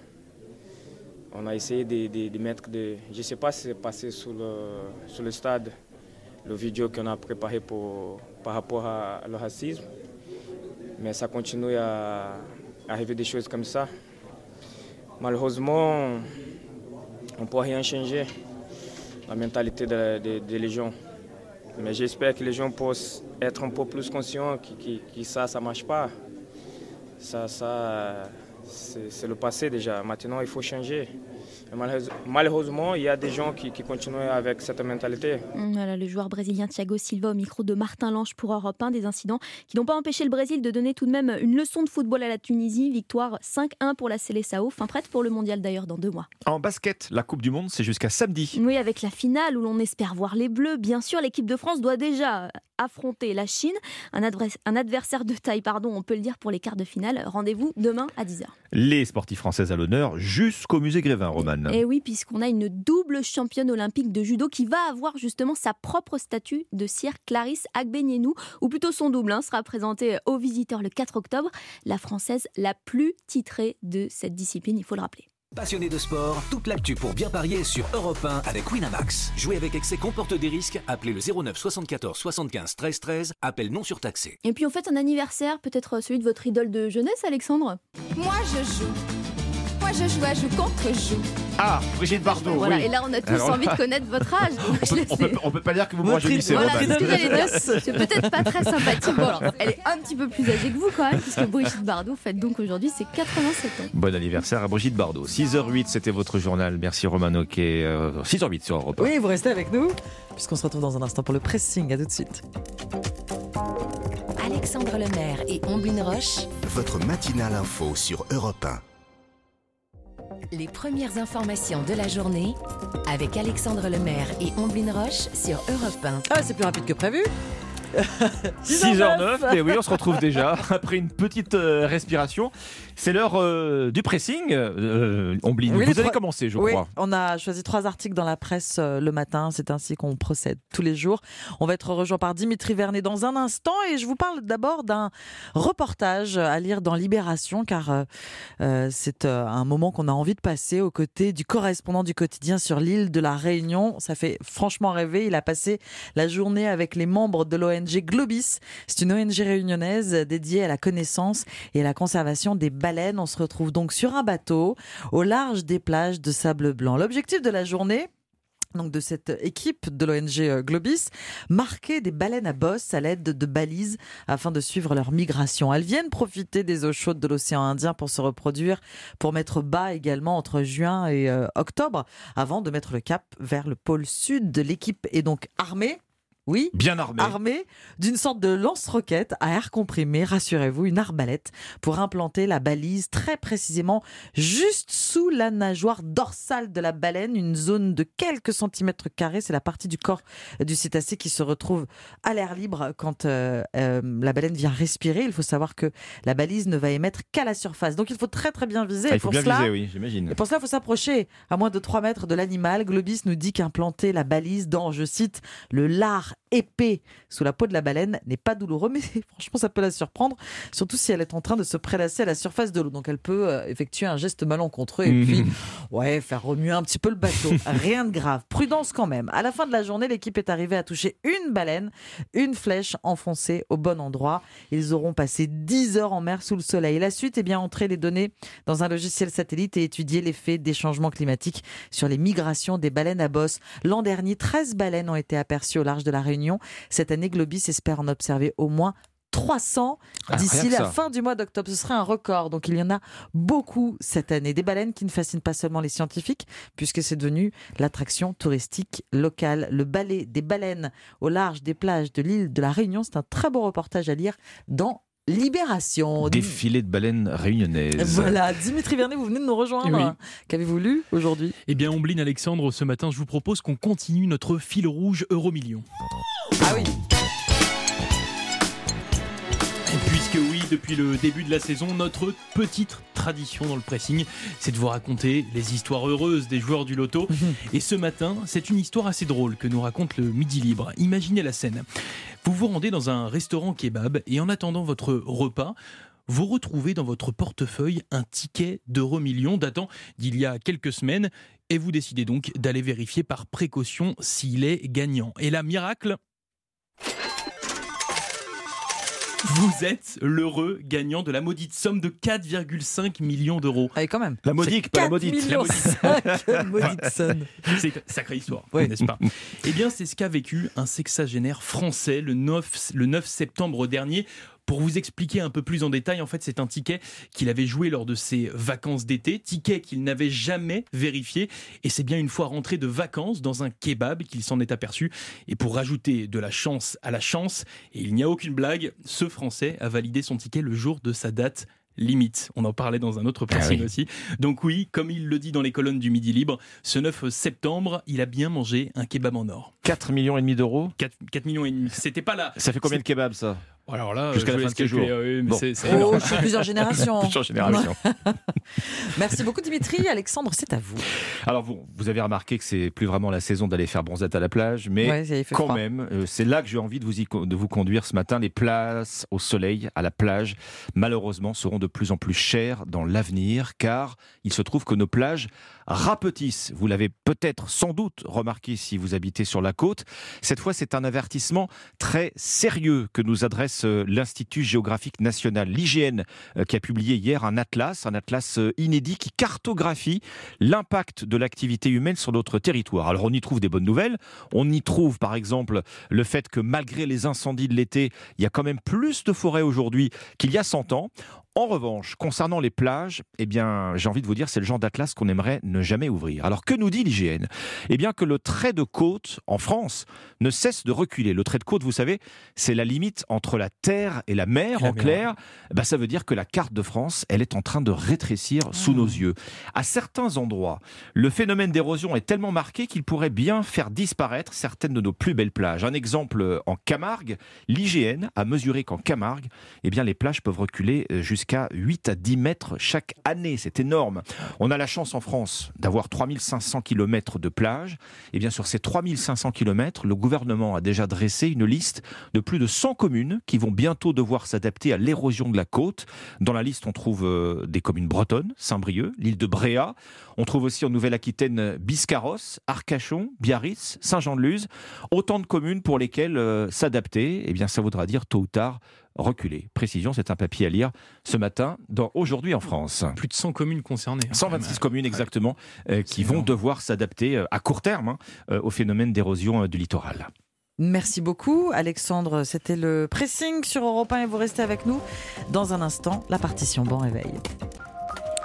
On a essayé de mettre des... Je ne sais pas si c'est passé sur le stade, le vidéo qu'on a préparé par rapport au racisme. Mais ça continue à arriver des choses comme ça. Malheureusement, on ne peut rien changer, la mentalité des gens. Mais j'espère que les gens puissent être un peu plus conscients que ça ne marche pas. Ça c'est le passé déjà. Maintenant, il faut changer. Malheureusement, il y a des gens qui continuent avec cette mentalité. Voilà, le joueur brésilien Thiago Silva au micro de Martin Lange pour Europe 1. Des incidents qui n'ont pas empêché le Brésil de donner tout de même une leçon de football à la Tunisie. Victoire 5-1 pour la Seleção, fin prête pour le mondial d'ailleurs dans 2 mois. En basket, la Coupe du Monde, c'est jusqu'à samedi. Oui, avec la finale où l'on espère voir les Bleus. Bien sûr, l'équipe de France doit déjà affronter la Chine. Un adversaire de taille, on peut le dire, pour les quarts de finale. Rendez-vous demain à 10h. Les sportifs françaises à l'honneur jusqu'au musée Grévin, Romane. Et oui, puisqu'on a une double championne olympique de judo qui va avoir justement sa propre statue de cire, Clarisse Agbenienou, ou plutôt son double, sera présentée aux visiteurs le 4 octobre. La française la plus titrée de cette discipline, il faut le rappeler. Passionné de sport, toute l'actu pour bien parier sur Europe 1 avec Winamax. Jouer avec excès comporte des risques. Appelez le 09 74 75 13 13. Appel non surtaxé. Et puis on fête un anniversaire, peut-être celui de votre idole de jeunesse, Alexandre. Moi je joue contre joue. Ah, Brigitte Bardot. Voilà, oui. Et là on a tous envie de connaître votre âge. On peut pas dire que vous me rajeunissez. Voilà, c'est ce que j'allais dire. C'est peut-être pas très sympathique. Bon, alors, elle est un petit peu plus âgée que vous quand même, puisque Brigitte Bardot fête donc aujourd'hui ses 87 ans. Bon anniversaire à Brigitte Bardot. 6h08, c'était votre journal. Merci Romano, qui est 6h08 sur Europe 1. Oui, vous restez avec nous, puisqu'on se retrouve dans un instant pour le pressing. À tout de suite. Alexandre Lemaire et Omblin Roche. Votre matinale info sur Europe 1. Les premières informations de la journée avec Alexandre Lemaire et Omblin Roche sur Europe 1. Ah, c'est plus rapide que prévu. 6h09, mais oui, on se retrouve déjà après une petite respiration. C'est l'heure du pressing. Omblin, oui, vous allez commencer, je crois. On a choisi 3 articles dans la presse le matin. C'est ainsi qu'on procède tous les jours. On va être rejoint par Dimitri Vernet dans un instant. Et je vous parle d'abord d'un reportage à lire dans Libération, car c'est un moment qu'on a envie de passer aux côtés du correspondant du quotidien sur l'île de la Réunion. Ça fait franchement rêver. Il a passé la journée avec les membres de l'ONG Globis. C'est une ONG réunionnaise dédiée à la connaissance et à la conservation des baleines. On se retrouve donc sur un bateau au large des plages de sable blanc. L'objectif de la journée, donc de cette équipe de l'ONG Globis, marquer des baleines à bosse à l'aide de balises afin de suivre leur migration. Elles viennent profiter des eaux chaudes de l'océan Indien pour se reproduire, pour mettre bas également entre juin et octobre, avant de mettre le cap vers le pôle sud. L'équipe est donc armée Oui, bien armé d'une sorte de lance-roquette à air comprimé, rassurez-vous, une arbalète pour implanter la balise très précisément juste sous la nageoire dorsale de la baleine, une zone de quelques centimètres carrés. C'est la partie du corps du cétacé qui se retrouve à l'air libre quand la baleine vient respirer. Il faut savoir que la balise ne va émettre qu'à la surface. Donc il faut très très bien viser. Il faut bien viser, oui, j'imagine. Et pour cela, il faut s'approcher à moins de 3 mètres de l'animal. Globis nous dit qu'implanter la balise dans, je cite, le lard épais sous la peau de la baleine n'est pas douloureux, mais franchement ça peut la surprendre, surtout si elle est en train de se prélasser à la surface de l'eau. Donc elle peut effectuer un geste malencontreux et puis faire remuer un petit peu le bateau. Rien de grave, prudence quand même. À la fin de la journée, l'équipe est arrivée à toucher une baleine, une flèche enfoncée au bon endroit. Ils auront passé 10 heures en mer sous le soleil. La suite, entrer les données dans un logiciel satellite et étudier l'effet des changements climatiques sur les migrations des baleines à bosse. L'an dernier, 13 baleines ont été aperçues au large de la Réunion. Cette année, Globis espère en observer au moins 300 d'ici la fin du mois d'octobre. Ce serait un record. Donc il y en a beaucoup cette année. Des baleines qui ne fascinent pas seulement les scientifiques, puisque c'est devenu l'attraction touristique locale. Le ballet des baleines au large des plages de l'île de la Réunion, c'est un très beau reportage à lire dans Libération. Défilé de baleines réunionnaises. Voilà, Dimitri Vernet, vous venez de nous rejoindre. Oui. Qu'avez-vous lu aujourd'hui ? Eh bien, Ombline Alexandre, ce matin, je vous propose qu'on continue notre fil rouge Euromillions. Ah oui. Puisque oui, depuis le début de la saison, notre petite tradition dans le pressing, c'est de vous raconter les histoires heureuses des joueurs du loto. Et ce matin, c'est une histoire assez drôle que nous raconte le Midi Libre. Imaginez la scène. Vous vous rendez dans un restaurant kebab et en attendant votre repas, vous retrouvez dans votre portefeuille un ticket d'Euromillions datant d'il y a quelques semaines et vous décidez donc d'aller vérifier par précaution s'il est gagnant. Et là, miracle, vous êtes l'heureux gagnant de la maudite somme de 4,5 millions d'euros. Allez, quand même. La modique, pas la maudite. La maudite somme. C'est une sacrée histoire, n'est-ce pas ? Eh bien, c'est ce qu'a vécu un sexagénaire français le 9 septembre dernier. Pour vous expliquer un peu plus en détail, en fait, c'est un ticket qu'il avait joué lors de ses vacances d'été, ticket qu'il n'avait jamais vérifié. Et c'est bien une fois rentré de vacances dans un kebab qu'il s'en est aperçu. Et pour rajouter de la chance à la chance, et il n'y a aucune blague, ce Français a validé son ticket le jour de sa date limite. On en parlait dans un autre pressing aussi. Donc oui, comme il le dit dans les colonnes du Midi Libre, ce 9 septembre, il a bien mangé un kebab en or. 4,5 millions d'euros 4,5 millions. C'était pas là. Ça fait combien de kebabs, ça ? Alors là, jusqu'à la fin de quel jour ? C'est plusieurs générations. Merci beaucoup Dimitri. Alexandre, c'est à vous. Alors vous avez remarqué que c'est plus vraiment la saison d'aller faire bronzette à la plage, mais quand même, c'est là que j'ai envie de vous conduire ce matin. Les places au soleil, à la plage, malheureusement, seront de plus en plus chères dans l'avenir, car il se trouve que nos plages rapetissent. Vous l'avez peut-être sans doute remarqué si vous habitez sur la côte. Cette fois, c'est un avertissement très sérieux que nous adresse l'Institut géographique national, l'IGN, qui a publié hier un atlas inédit qui cartographie l'impact de l'activité humaine sur notre territoire. Alors on y trouve des bonnes nouvelles, on y trouve par exemple le fait que malgré les incendies de l'été, il y a quand même plus de forêts aujourd'hui qu'il y a 100 ans. En revanche, concernant les plages, eh bien, j'ai envie de vous dire, c'est le genre d'atlas qu'on aimerait ne jamais ouvrir. Alors, que nous dit l'IGN ? Eh bien, que le trait de côte, en France, ne cesse de reculer. Le trait de côte, vous savez, c'est la limite entre la terre et la mer, en clair. Ben, ça veut dire que la carte de France, elle est en train de rétrécir sous nos yeux. À certains endroits, le phénomène d'érosion est tellement marqué qu'il pourrait bien faire disparaître certaines de nos plus belles plages. Un exemple, en Camargue, l'IGN a mesuré qu'en Camargue, eh bien, les plages peuvent reculer jusqu'à 8 à 10 mètres chaque année. C'est énorme. On a la chance en France d'avoir 3500 km de plage. Et bien sur ces 3500 km, le gouvernement a déjà dressé une liste de plus de 100 communes qui vont bientôt devoir s'adapter à l'érosion de la côte. Dans la liste, on trouve des communes bretonnes, Saint-Brieuc, l'île de Bréa. On trouve aussi en Nouvelle-Aquitaine Biscarrosse, Arcachon, Biarritz, Saint-Jean-de-Luz. Autant de communes pour lesquelles s'adapter, eh bien ça voudra dire tôt ou tard reculer. Précision, c'est un papier à lire ce matin dans Aujourd'hui en France. Plus de 100 communes concernées. 126 communes exactement qui vont devoir s'adapter à court terme au phénomène d'érosion du littoral. Merci beaucoup Alexandre, c'était le pressing sur Europe 1 et vous restez avec nous dans un instant, la partition Bon Réveil.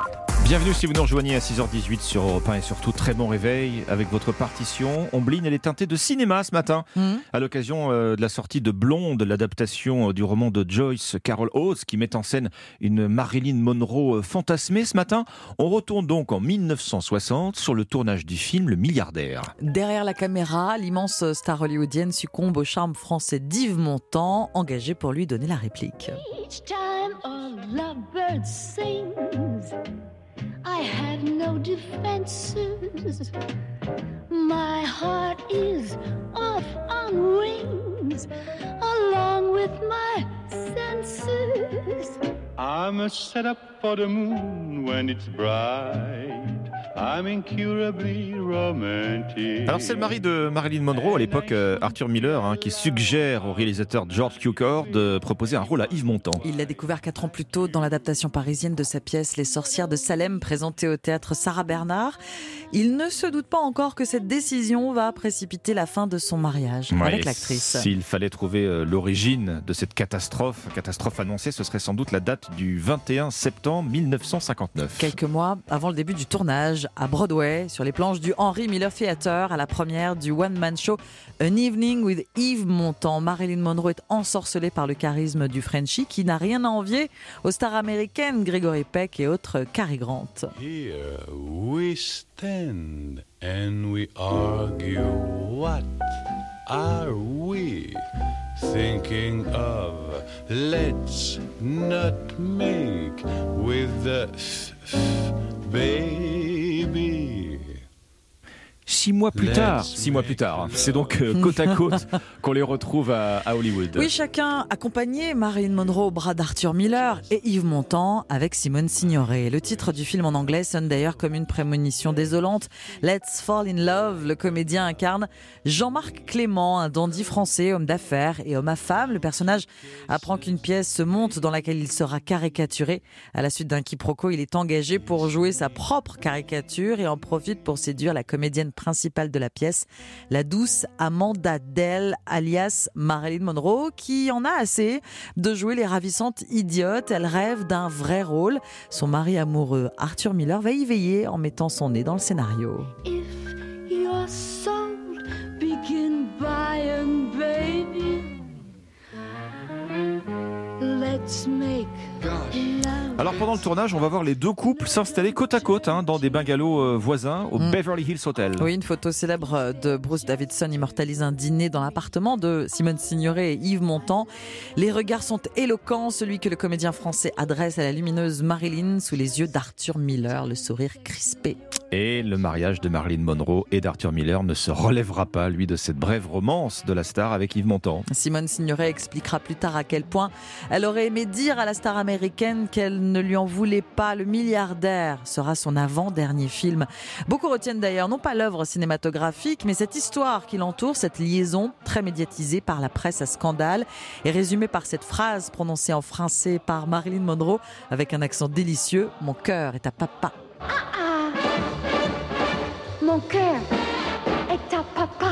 Bienvenue si vous nous rejoignez à 6h18 sur Europe 1 et surtout très bon réveil avec votre partition. Ombline, elle est teintée de cinéma ce matin à l'occasion de la sortie de Blonde, l'adaptation du roman de Joyce Carol Oates qui met en scène une Marilyn Monroe fantasmée. Ce matin, on retourne donc en 1960 sur le tournage du film Le Milliardaire. Derrière la caméra, l'immense star hollywoodienne succombe au charme français d'Yves Montand, engagé pour lui donner la réplique. Each time a lovebird sings, I have no defenses. My heart is off on wings, along with my senses. I'm set up for the moon when it's bright. I'm incurably romantic. Alors c'est le mari de Marilyn Monroe à l'époque, Arthur Miller, qui suggère au réalisateur George Cukor de proposer un rôle à Yves Montand. Il l'a découvert 4 ans plus tôt dans l'adaptation parisienne de sa pièce Les Sorcières de Salem, présentée au théâtre Sarah Bernard. Il ne se doute pas encore que cette décision va précipiter la fin de son mariage avec l'actrice. S'il fallait trouver l'origine de cette catastrophe annoncée, ce serait sans doute la date du 21 septembre 1959. Quelques mois avant le début du tournage, à Broadway, sur les planches du Henry Miller Theatre, à la première du one-man show An Evening with Yves Montand. Marilyn Monroe est ensorcelée par le charisme du Frenchie qui n'a rien à envier aux stars américaines Gregory Peck et autres Cary Grant. Here we stand and we argue. What are we thinking of? Let's not make with the baby. 6 mois plus tard. C'est donc côte à côte qu'on les retrouve à Hollywood. Oui, chacun accompagné, Marilyn Monroe au bras d'Arthur Miller et Yves Montand avec Simone Signoret. Le titre du film en anglais sonne d'ailleurs comme une prémonition désolante. Let's Fall in Love. Le comédien incarne Jean-Marc Clément, un dandy français, homme d'affaires et homme à femme. Le personnage apprend qu'une pièce se monte dans laquelle il sera caricaturé. À la suite d'un quiproquo, il est engagé pour jouer sa propre caricature et en profite pour séduire la comédienne principale de la pièce, la douce Amanda Dell, alias Marilyn Monroe, qui en a assez de jouer les ravissantes idiotes. Elle rêve d'un vrai rôle. Son mari amoureux, Arthur Miller, va y veiller en mettant son nez dans le scénario. If your soul begin buying, baby, let's make love. Alors pendant le tournage, on va voir les deux couples s'installer côte à côte dans des bungalows voisins au Beverly Hills Hotel. Oui, une photo célèbre de Bruce Davidson immortalise un dîner dans l'appartement de Simone Signoret et Yves Montand. Les regards sont éloquents, celui que le comédien français adresse à la lumineuse Marilyn sous les yeux d'Arthur Miller, le sourire crispé. Et le mariage de Marilyn Monroe et d'Arthur Miller ne se relèvera pas, lui, de cette brève romance de la star avec Yves Montand. Simone Signoret expliquera plus tard à quel point elle aurait aimé dire à la star américaine qu'elle ne lui en voulait pas. Le Milliardaire sera son avant-dernier film. Beaucoup retiennent d'ailleurs non pas l'œuvre cinématographique, mais cette histoire qui l'entoure, cette liaison très médiatisée par la presse à scandale et résumée par cette phrase prononcée en français par Marilyn Monroe avec un accent délicieux: « Mon cœur est à papa ». Mon cœur est à papa.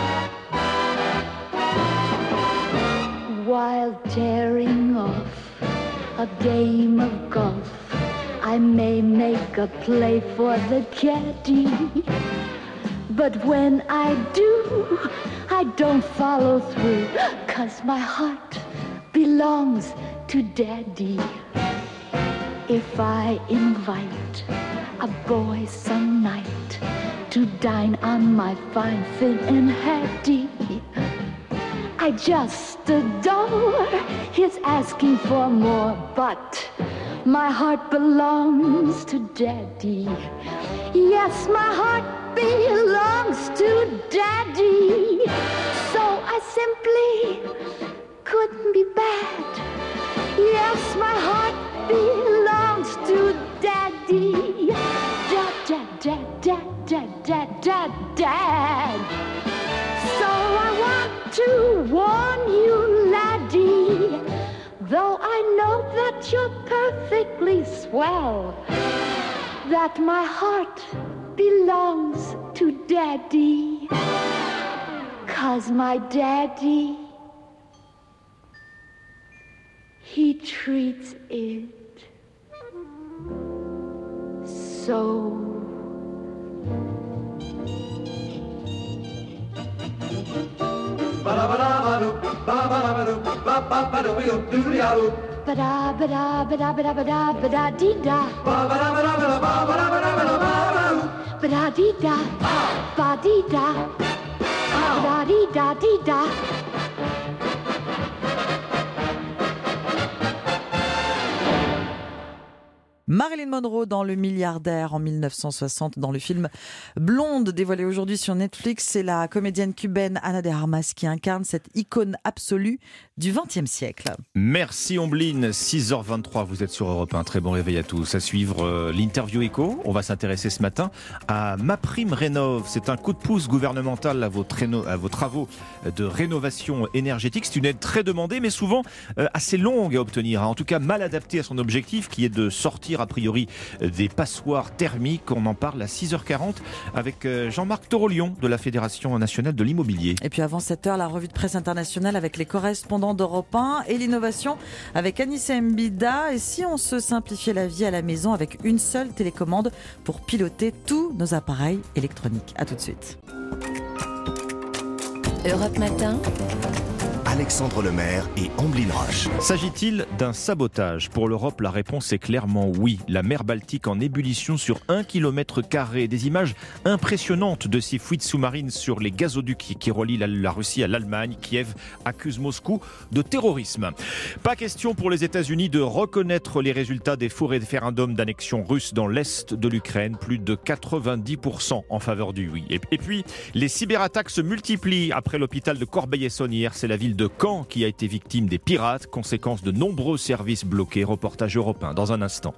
While tearing off a game of golf, I may make a play for the caddy, but when I do, I don't follow through, 'cause my heart belongs to daddy. If I invite a boy some night to dine on my fine Finn and Hattie, I just adore his asking for more, but my heart belongs to daddy. Yes, my heart belongs to daddy. So I simply couldn't be bad. Yes, my heart belongs to daddy. Dad, dad, dad, dad, dad, dad, dad. So I want to warn you, laddie, though I know that you're perfectly swell, that my heart belongs to daddy, 'cause my daddy, he treats it so. Ba-da, ba-da, ba-da, ba-da, ba-da, ba-da, dee-da. Ba-da, dee-da. Ba-dee-da. Ba-da, dee-da, dee-da. Marilyn Monroe dans Le Milliardaire en 1960 dans le film Blonde, dévoilé aujourd'hui sur Netflix. C'est la comédienne cubaine Ana de Armas qui incarne cette icône absolue du XXe siècle. Merci Ombline, 6h23, vous êtes sur Europe 1, très bon réveil à tous. À suivre l'interview éco, on va s'intéresser ce matin à MaPrimeRénov'. C'est un coup de pouce gouvernemental à vos travaux de rénovation énergétique. C'est une aide très demandée mais souvent assez longue à obtenir, en tout cas mal adaptée à son objectif qui est de sortir a priori des passoires thermiques. On en parle à 6h40 avec Jean-Marc Torolion de la Fédération nationale de l'immobilier. Et puis avant 7h, la revue de presse internationale avec les correspondants d'Europe 1 et l'innovation avec Anissa Mbida. Et si on se simplifiait la vie à la maison avec une seule télécommande pour piloter tous nos appareils électroniques. À tout de suite. Europe Matin. Alexandre Lemaire et Amblin Roche. S'agit-il d'un sabotage ? Pour l'Europe, la réponse est clairement oui. La mer Baltique en ébullition sur 1 km². Des images impressionnantes de ces fuites sous-marines sur les gazoducs qui relient la Russie à l'Allemagne. Kiev accuse Moscou de terrorisme. Pas question pour les États-Unis de reconnaître les résultats des faux référendums d'annexion russe dans l'est de l'Ukraine. Plus de 90% en faveur du oui. Et puis, les cyberattaques se multiplient. Après l'hôpital de Corbeil-Essonnes hier, c'est la ville de Caen qui a été victime des pirates, conséquence de nombreux services bloqués. Reportage européen dans un instant.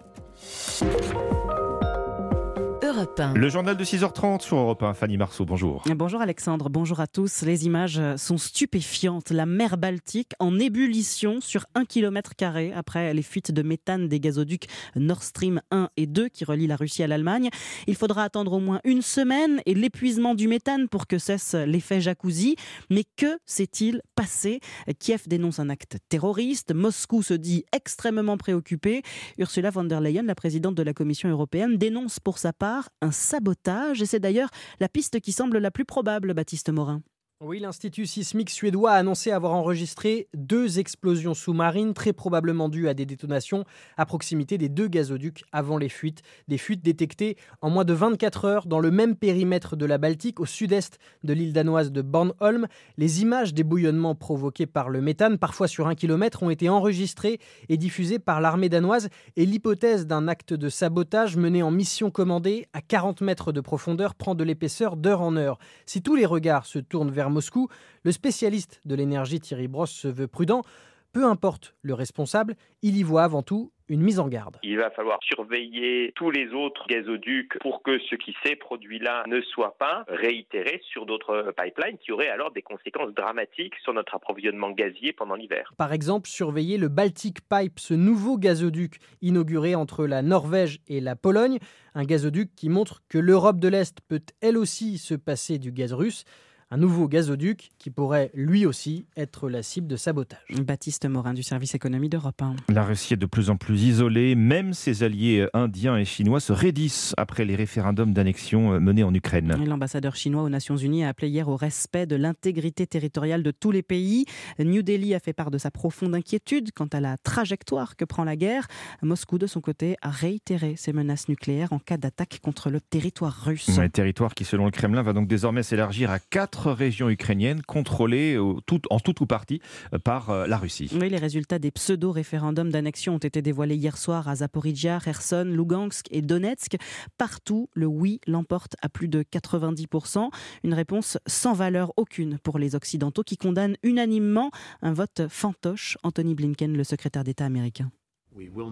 Le journal de 6h30 sur Europe 1. Fanny Marceau, bonjour. Bonjour Alexandre, bonjour à tous. Les images sont stupéfiantes. La mer Baltique en ébullition sur 1 km² après les fuites de méthane des gazoducs Nord Stream 1 et 2 qui relient la Russie à l'Allemagne. Il faudra attendre au moins une semaine et l'épuisement du méthane pour que cesse l'effet jacuzzi. Mais que s'est-il passé ? Kiev dénonce un acte terroriste. Moscou se dit extrêmement préoccupé. Ursula von der Leyen, la présidente de la Commission européenne, dénonce pour sa part un sabotage, et c'est d'ailleurs la piste qui semble la plus probable, Baptiste Morin. Oui, l'Institut sismique suédois a annoncé avoir enregistré 2 explosions sous-marines, très probablement dues à des détonations à proximité des 2 gazoducs avant les fuites. Des fuites détectées en moins de 24 heures dans le même périmètre de la Baltique, au sud-est de l'île danoise de Bornholm. Les images des bouillonnements provoqués par le méthane, parfois sur 1 km, ont été enregistrées et diffusées par l'armée danoise. Et l'hypothèse d'un acte de sabotage mené en mission commandée à 40 mètres de profondeur prend de l'épaisseur d'heure en heure. Si tous les regards se tournent vers Moscou, le spécialiste de l'énergie Thierry Brosse se veut prudent. Peu importe le responsable, il y voit avant tout une mise en garde. Il va falloir surveiller tous les autres gazoducs pour que ce qui s'est produit là ne soit pas réitéré sur d'autres pipelines qui auraient alors des conséquences dramatiques sur notre approvisionnement gazier pendant l'hiver. Par exemple, surveiller le Baltic Pipe, ce nouveau gazoduc inauguré entre la Norvège et la Pologne, un gazoduc qui montre que l'Europe de l'Est peut elle aussi se passer du gaz russe. Un nouveau gazoduc qui pourrait lui aussi être la cible de sabotage. Baptiste Morin du service économie d'Europe 1. La Russie est de plus en plus isolée. Même ses alliés indiens et chinois se raidissent après les référendums d'annexion menés en Ukraine. L'ambassadeur chinois aux Nations Unies a appelé hier au respect de l'intégrité territoriale de tous les pays. New Delhi a fait part de sa profonde inquiétude quant à la trajectoire que prend la guerre. Moscou, de son côté, a réitéré ses menaces nucléaires en cas d'attaque contre le territoire russe. Un territoire qui, selon le Kremlin, va donc désormais s'élargir à 4 régions ukrainiennes contrôlées en tout ou partie par la Russie. Oui, les résultats des pseudo-référendums d'annexion ont été dévoilés hier soir à Zaporijia, Kherson, Lugansk et Donetsk. Partout, le oui l'emporte à plus de 90%. Une réponse sans valeur aucune pour les Occidentaux qui condamnent unanimement un vote fantoche. Anthony Blinken, le secrétaire d'État américain. Nous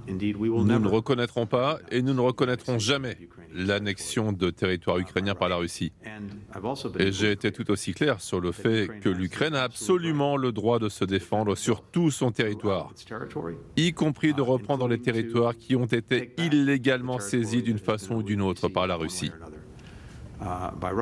ne reconnaîtrons pas et nous ne reconnaîtrons jamais l'annexion de territoire ukrainien par la Russie. Et j'ai été tout aussi clair sur le fait que l'Ukraine a absolument le droit de se défendre sur tout son territoire, y compris de reprendre les territoires qui ont été illégalement saisis d'une façon ou d'une autre par la Russie.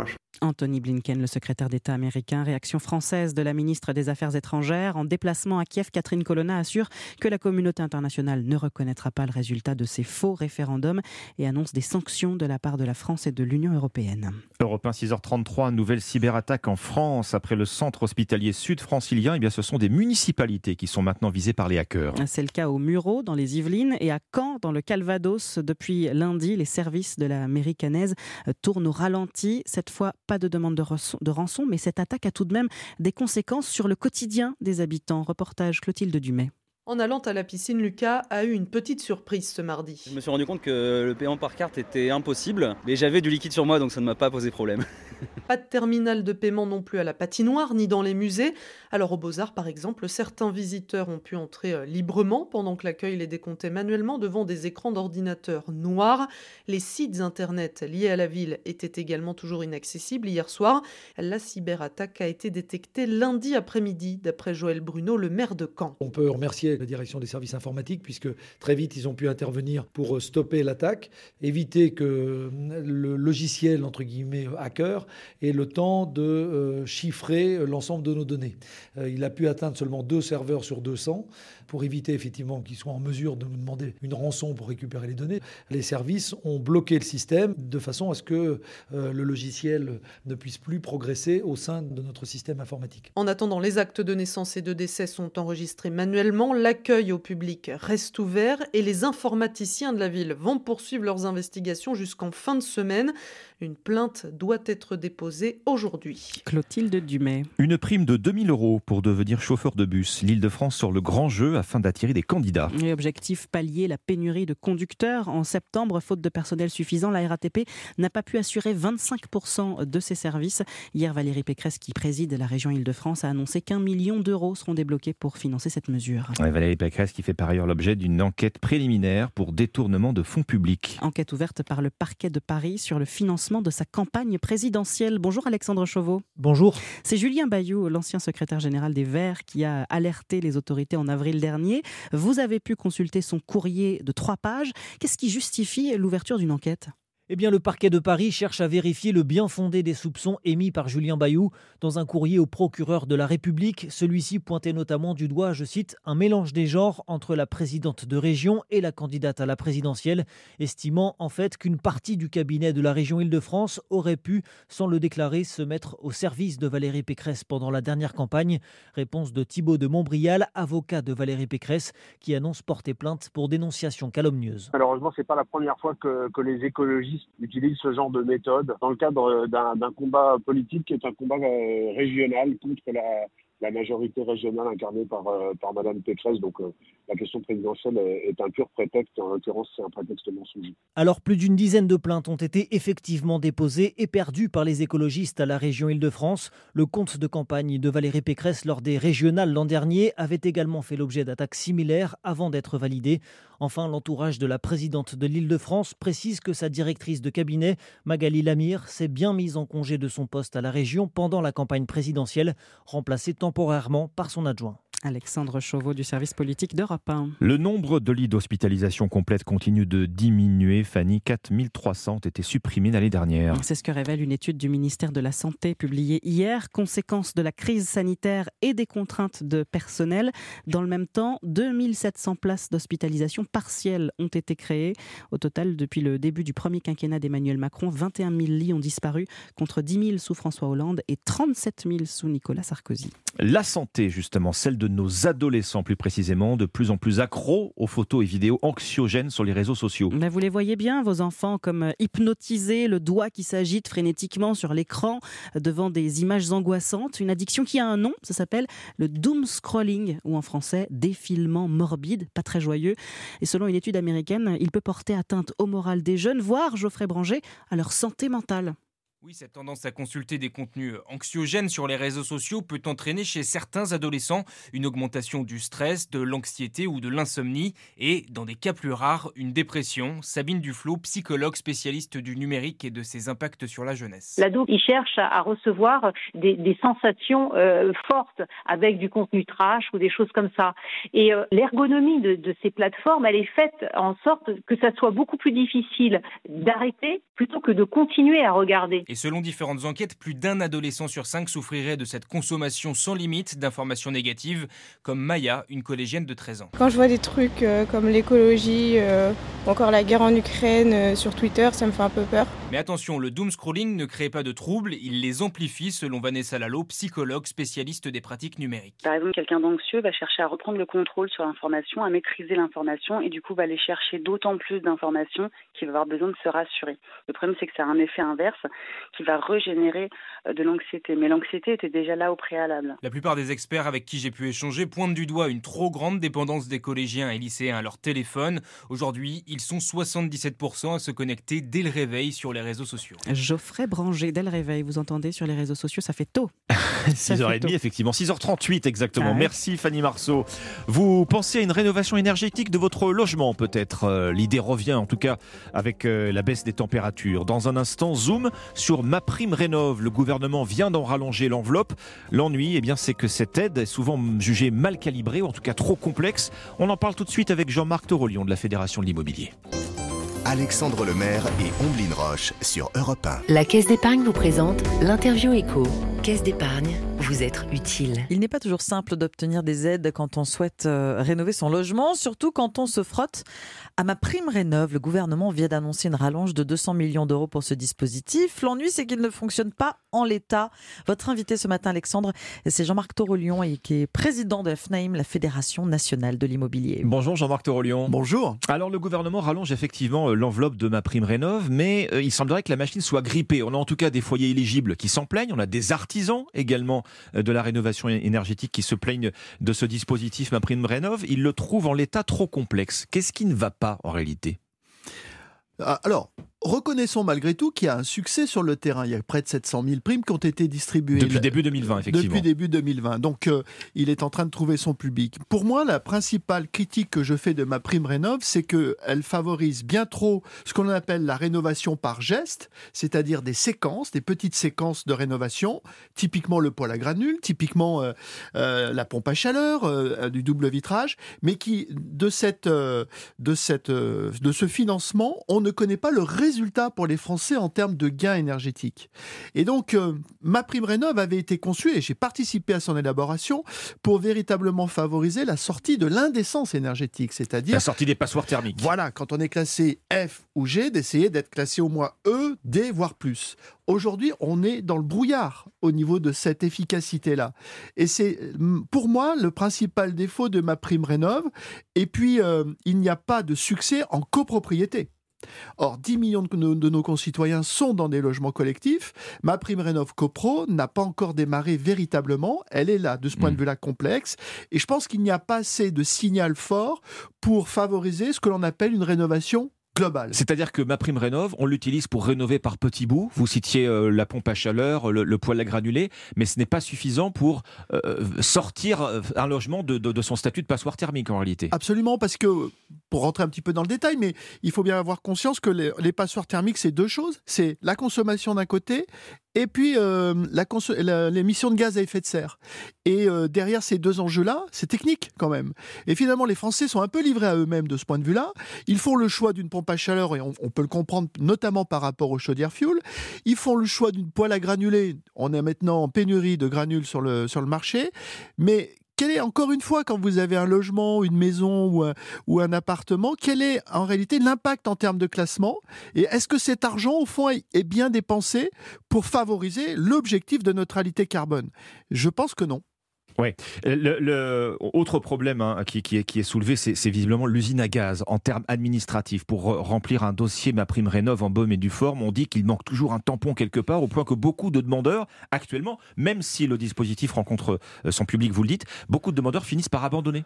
Anthony Blinken, le secrétaire d'État américain. Réaction française de la ministre des Affaires étrangères. En déplacement à Kiev, Catherine Colonna assure que la communauté internationale ne reconnaîtra pas le résultat de ces faux référendums et annonce des sanctions de la part de la France et de l'Union européenne. Europe 1, 6h33, nouvelle cyberattaque en France. Après le centre hospitalier sud-francilien, ce sont des municipalités qui sont maintenant visées par les hackers. C'est le cas au Mureau, dans les Yvelines, et à Caen, dans le Calvados. Depuis lundi, les services de la mairie caennaise tournent au ralenti. Cette fois, pas de demande de rançon, mais cette attaque a tout de même des conséquences sur le quotidien des habitants. Reportage Clotilde Dumay. En allant à la piscine, Lucas a eu une petite surprise ce mardi. Je me suis rendu compte que le paiement par carte était impossible, mais j'avais du liquide sur moi, donc ça ne m'a pas posé problème. Pas de terminal de paiement non plus à la patinoire, ni dans les musées. Alors aux Beaux-Arts, par exemple, certains visiteurs ont pu entrer librement pendant que l'accueil les décomptait manuellement devant des écrans d'ordinateur noirs. Les sites internet liés à la ville étaient également toujours inaccessibles hier soir. La cyberattaque a été détectée lundi après-midi, d'après Joël Bruno, le maire de Caen. On peut remercier la direction des services informatiques puisque très vite ils ont pu intervenir pour stopper l'attaque, éviter que le logiciel entre guillemets hacker ait le temps de chiffrer l'ensemble de nos données. Il a pu atteindre seulement 2 serveurs sur 200 pour éviter effectivement qu'ils soient en mesure de nous demander une rançon pour récupérer les données. Les services ont bloqué le système de façon à ce que le logiciel ne puisse plus progresser au sein de notre système informatique. En attendant, les actes de naissance et de décès sont enregistrés manuellement. L'accueil au public reste ouvert et les informaticiens de la ville vont poursuivre leurs investigations jusqu'en fin de semaine. Une plainte doit être déposée aujourd'hui. Clotilde Dumay. Une prime de 2 000 € pour devenir chauffeur de bus. L'Île-de-France sort le grand jeu afin d'attirer des candidats. Et objectif, pallier la pénurie de conducteurs. En septembre, faute de personnel suffisant, la RATP n'a pas pu assurer 25% de ses services. Hier, Valérie Pécresse, qui préside la région Île-de-France, a annoncé qu'1 million d'euros seront débloqués pour financer cette mesure. Valérie Pécresse qui fait par ailleurs l'objet d'une enquête préliminaire pour détournement de fonds publics. Enquête ouverte par le parquet de Paris sur le financement de sa campagne présidentielle. Bonjour Alexandre Chauveau. Bonjour. C'est Julien Bayou, l'ancien secrétaire général des Verts, qui a alerté les autorités en avril dernier. Vous avez pu consulter son courrier de 3 pages. Qu'est-ce qui justifie l'ouverture d'une enquête ? Eh bien, le parquet de Paris cherche à vérifier le bien fondé des soupçons émis par Julien Bayou dans un courrier au procureur de la République. Celui-ci pointait notamment du doigt, je cite, un mélange des genres entre la présidente de région et la candidate à la présidentielle, estimant en fait qu'une partie du cabinet de la région Île-de-France aurait pu, sans le déclarer, se mettre au service de Valérie Pécresse pendant la dernière campagne. Réponse de Thibault de Montbrial, avocat de Valérie Pécresse, qui annonce porter plainte pour dénonciation calomnieuse. Malheureusement, c'est pas la première fois que les écologistes utilisent ce genre de méthode dans le cadre d'un combat politique qui est un combat régional contre la majorité régionale incarnée par Madame Pécresse. Donc la question présidentielle est un pur prétexte, et en l'occurrence c'est un prétexte mensonger. Alors plus d'une dizaine de plaintes ont été effectivement déposées et perdues par les écologistes à la région Île-de-France. Le compte de campagne de Valérie Pécresse lors des régionales l'an dernier avait également fait l'objet d'attaques similaires avant d'être validé. Enfin, l'entourage de la présidente de l'Île-de-France précise que sa directrice de cabinet, Magali Lamire, s'est bien mise en congé de son poste à la région pendant la campagne présidentielle, remplacée temporairement par son adjoint. Alexandre Chauveau du service politique d'Europe 1. Le nombre de lits d'hospitalisation complète continue de diminuer. Fanny, 4300 ont été supprimés l'année dernière. C'est ce que révèle une étude du ministère de la Santé publiée hier. Conséquence de la crise sanitaire et des contraintes de personnel. Dans le même temps, 2700 places d'hospitalisation partielle ont été créées. Au total, depuis le début du premier quinquennat d'Emmanuel Macron, 21 000 lits ont disparu contre 10 000 sous François Hollande et 37 000 sous Nicolas Sarkozy. La santé, justement, celle de nos adolescents plus précisément, de plus en plus accros aux photos et vidéos anxiogènes sur les réseaux sociaux. Mais vous les voyez bien, vos enfants, comme hypnotisés, le doigt qui s'agite frénétiquement sur l'écran devant des images angoissantes. Une addiction qui a un nom, ça s'appelle le doom scrolling, ou en français, défilement morbide, pas très joyeux. Et selon une étude américaine, il peut porter atteinte au moral des jeunes, voire, Geoffrey Branger, à leur santé mentale. Oui, cette tendance à consulter des contenus anxiogènes sur les réseaux sociaux peut entraîner chez certains adolescents une augmentation du stress, de l'anxiété ou de l'insomnie et, dans des cas plus rares, une dépression. Sabine Duflot, psychologue spécialiste du numérique et de ses impacts sur la jeunesse. L'ado, il cherche à recevoir des sensations fortes avec du contenu trash ou des choses comme ça. Et l'ergonomie de ces plateformes, elle est faite en sorte que ça soit beaucoup plus difficile d'arrêter plutôt que de continuer à regarder. Et selon différentes enquêtes, plus d'un adolescent sur 5 souffrirait de cette consommation sans limite d'informations négatives, comme Maya, une collégienne de 13 ans. Quand je vois des trucs comme l'écologie, ou encore la guerre en Ukraine sur Twitter, ça me fait un peu peur. Mais attention, le doom scrolling ne crée pas de troubles, il les amplifie selon Vanessa Lalo, psychologue spécialiste des pratiques numériques. Par exemple, quelqu'un d'anxieux va chercher à reprendre le contrôle sur l'information, à maîtriser l'information et du coup va aller chercher d'autant plus d'informations qu'il va avoir besoin de se rassurer. Le problème, c'est que ça a un effet inverse qui va régénérer de l'anxiété. Mais l'anxiété était déjà là au préalable. La plupart des experts avec qui j'ai pu échanger pointent du doigt une trop grande dépendance des collégiens et lycéens à leur téléphone. Aujourd'hui, ils sont 77% à se connecter dès le réveil sur les réseaux sociaux. Geoffrey Branger, dès le réveil, vous entendez sur les réseaux sociaux, ça fait tôt. 6h30 effectivement, 6h38 exactement. Ah ouais. Merci Fanny Marceau. Vous pensez à une rénovation énergétique de votre logement peut-être l'idée revient en tout cas avec la baisse des températures. Dans un instant, zoom sur MaPrimeRénov'. Le gouvernement vient d'en rallonger l'enveloppe. L'ennui, c'est que cette aide est souvent jugée mal calibrée ou en tout cas trop complexe. On en parle tout de suite avec Jean-Marc Torolion de la Fédération de l'Immobilier. Alexandre Lemaire et Omblin Roche sur Europe 1. La Caisse d'épargne vous présente l'interview éco. Caisse d'épargne, vous être utile. Il n'est pas toujours simple d'obtenir des aides quand on souhaite rénover son logement, surtout quand on se frotte à MaPrimeRénov'. Le gouvernement vient d'annoncer une rallonge de 200 millions d'euros pour ce dispositif. L'ennui, c'est qu'il ne fonctionne pas en l'état. Votre invité ce matin, Alexandre, c'est Jean-Marc Torolion, qui est président de la FNAIM, la Fédération nationale de l'immobilier. Bonjour Jean-Marc Torolion. Bonjour. Alors le gouvernement rallonge effectivement l'enveloppe de MaPrimeRénov', mais il semblerait que la machine soit grippée. On a en tout cas des foyers éligibles qui s'en plaignent, on a des artisans également de la rénovation énergétique qui se plaignent de ce dispositif MaPrimeRénov'. Ils le trouvent en l'état trop complexe. Qu'est-ce qui ne va pas en réalité ? Alors, reconnaissons malgré tout qu'il y a un succès sur le terrain. Il y a près de 700 000 primes qui ont été distribuées. Depuis début 2020, effectivement. Depuis début 2020. Donc, il est en train de trouver son public. Pour moi, la principale critique que je fais de MaPrimeRénov', c'est qu'elle favorise bien trop ce qu'on appelle la rénovation par geste, c'est-à-dire des séquences, des petites séquences de rénovation, typiquement le poêle à granules, typiquement la pompe à chaleur, du double vitrage, mais qui, de ce financement, on ne connaît pas le résultat pour les Français en termes de gains énergétiques. Et donc, MaPrimeRénov' avait été conçu, et j'ai participé à son élaboration, pour véritablement favoriser la sortie de l'indécence énergétique, c'est-à-dire... La sortie des passoires thermiques. Voilà, quand on est classé F ou G, d'essayer d'être classé au moins E, D, voire plus. Aujourd'hui, on est dans le brouillard au niveau de cette efficacité-là. Et c'est, pour moi, le principal défaut de MaPrimeRénov'. Et puis, il n'y a pas de succès en copropriété. Or, 10 millions de nos concitoyens sont dans des logements collectifs. MaPrimeRénov' CoPro n'a pas encore démarré véritablement. Elle est là, de ce point de vue-là, complexe. Et je pense qu'il n'y a pas assez de signal fort pour favoriser ce que l'on appelle une rénovation globale. C'est-à-dire que MaPrimeRénov', on l'utilise pour rénover par petits bouts. Vous citiez la pompe à chaleur, le poêle à granulés, mais ce n'est pas suffisant pour sortir un logement de son statut de passoire thermique en réalité. Absolument, parce que, pour rentrer un petit peu dans le détail, mais il faut bien avoir conscience que les passoires thermiques, c'est deux choses. C'est la consommation d'un côté et puis l'émission de gaz à effet de serre. Et derrière ces deux enjeux-là, c'est technique quand même. Et finalement, les Français sont un peu livrés à eux-mêmes de ce point de vue-là. Ils font le choix d'une pompe à chaleur, et on peut le comprendre notamment par rapport aux chaudières fuel. Ils font le choix d'une poêle à granulés. On est maintenant en pénurie de granules sur le marché. Mais quel est, encore une fois, quand vous avez un logement, une maison ou un appartement, quel est en réalité l'impact en termes de classement ? Et est-ce que cet argent, au fond, est bien dépensé pour favoriser l'objectif de neutralité carbone ? Je pense que non. Oui. Autre problème qui est soulevé, c'est visiblement l'usine à gaz en termes administratifs. Pour remplir un dossier MaPrimeRénov' en bonne et due forme, on dit qu'il manque toujours un tampon quelque part, au point que beaucoup de demandeurs, actuellement, même si le dispositif rencontre son public, vous le dites, beaucoup de demandeurs finissent par abandonner.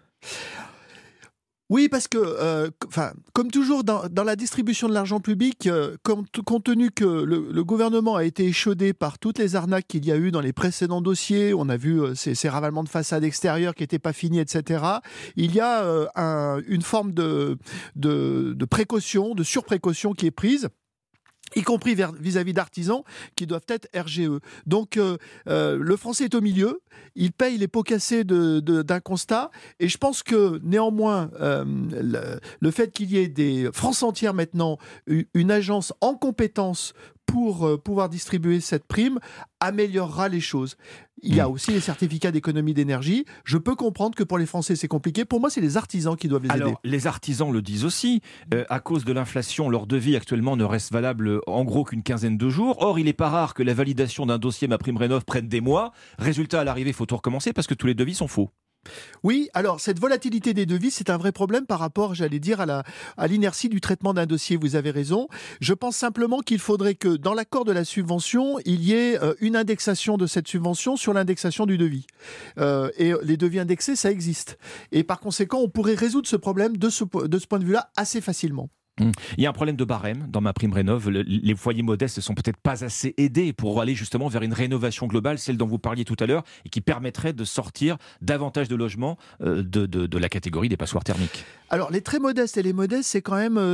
Oui, parce que, comme toujours dans la distribution de l'argent public, compte tenu que le gouvernement a été échaudé par toutes les arnaques qu'il y a eu dans les précédents dossiers, on a vu ces ravalements de façade extérieure qui n'étaient pas finis, etc. Il y a une forme de précaution, de surprécaution qui est prise, y compris vis-à-vis d'artisans qui doivent être RGE. Donc, le Français est au milieu, il paye les pots cassés d'un constat, et je pense que, néanmoins, le fait qu'il y ait France Entière maintenant, une agence en compétence pour pouvoir distribuer cette prime améliorera les choses. Il y a aussi les certificats d'économie d'énergie. Je peux comprendre que pour les Français, c'est compliqué. Pour moi, c'est les artisans qui doivent les aider. Alors, les artisans le disent aussi. À cause de l'inflation, leur devis actuellement ne reste valable en gros qu'une quinzaine de jours. Or, il n'est pas rare que la validation d'un dossier MaPrimeRénov' prenne des mois. Résultat, à l'arrivée, il faut tout recommencer parce que tous les devis sont faux. Oui, alors cette volatilité des devis, c'est un vrai problème par rapport, j'allais dire, à l'inertie du traitement d'un dossier. Vous avez raison. Je pense simplement qu'il faudrait que dans l'accord de la subvention, il y ait une indexation de cette subvention sur l'indexation du devis. Et les devis indexés, ça existe. Et par conséquent, on pourrait résoudre ce problème de ce point de vue-là assez facilement. Il y a un problème de barème dans MaPrimeRénov'. Les foyers modestes ne sont peut-être pas assez aidés pour aller justement vers une rénovation globale, celle dont vous parliez tout à l'heure, et qui permettrait de sortir davantage de logements de la catégorie des passoires thermiques. Alors, les très modestes et les modestes, c'est quand même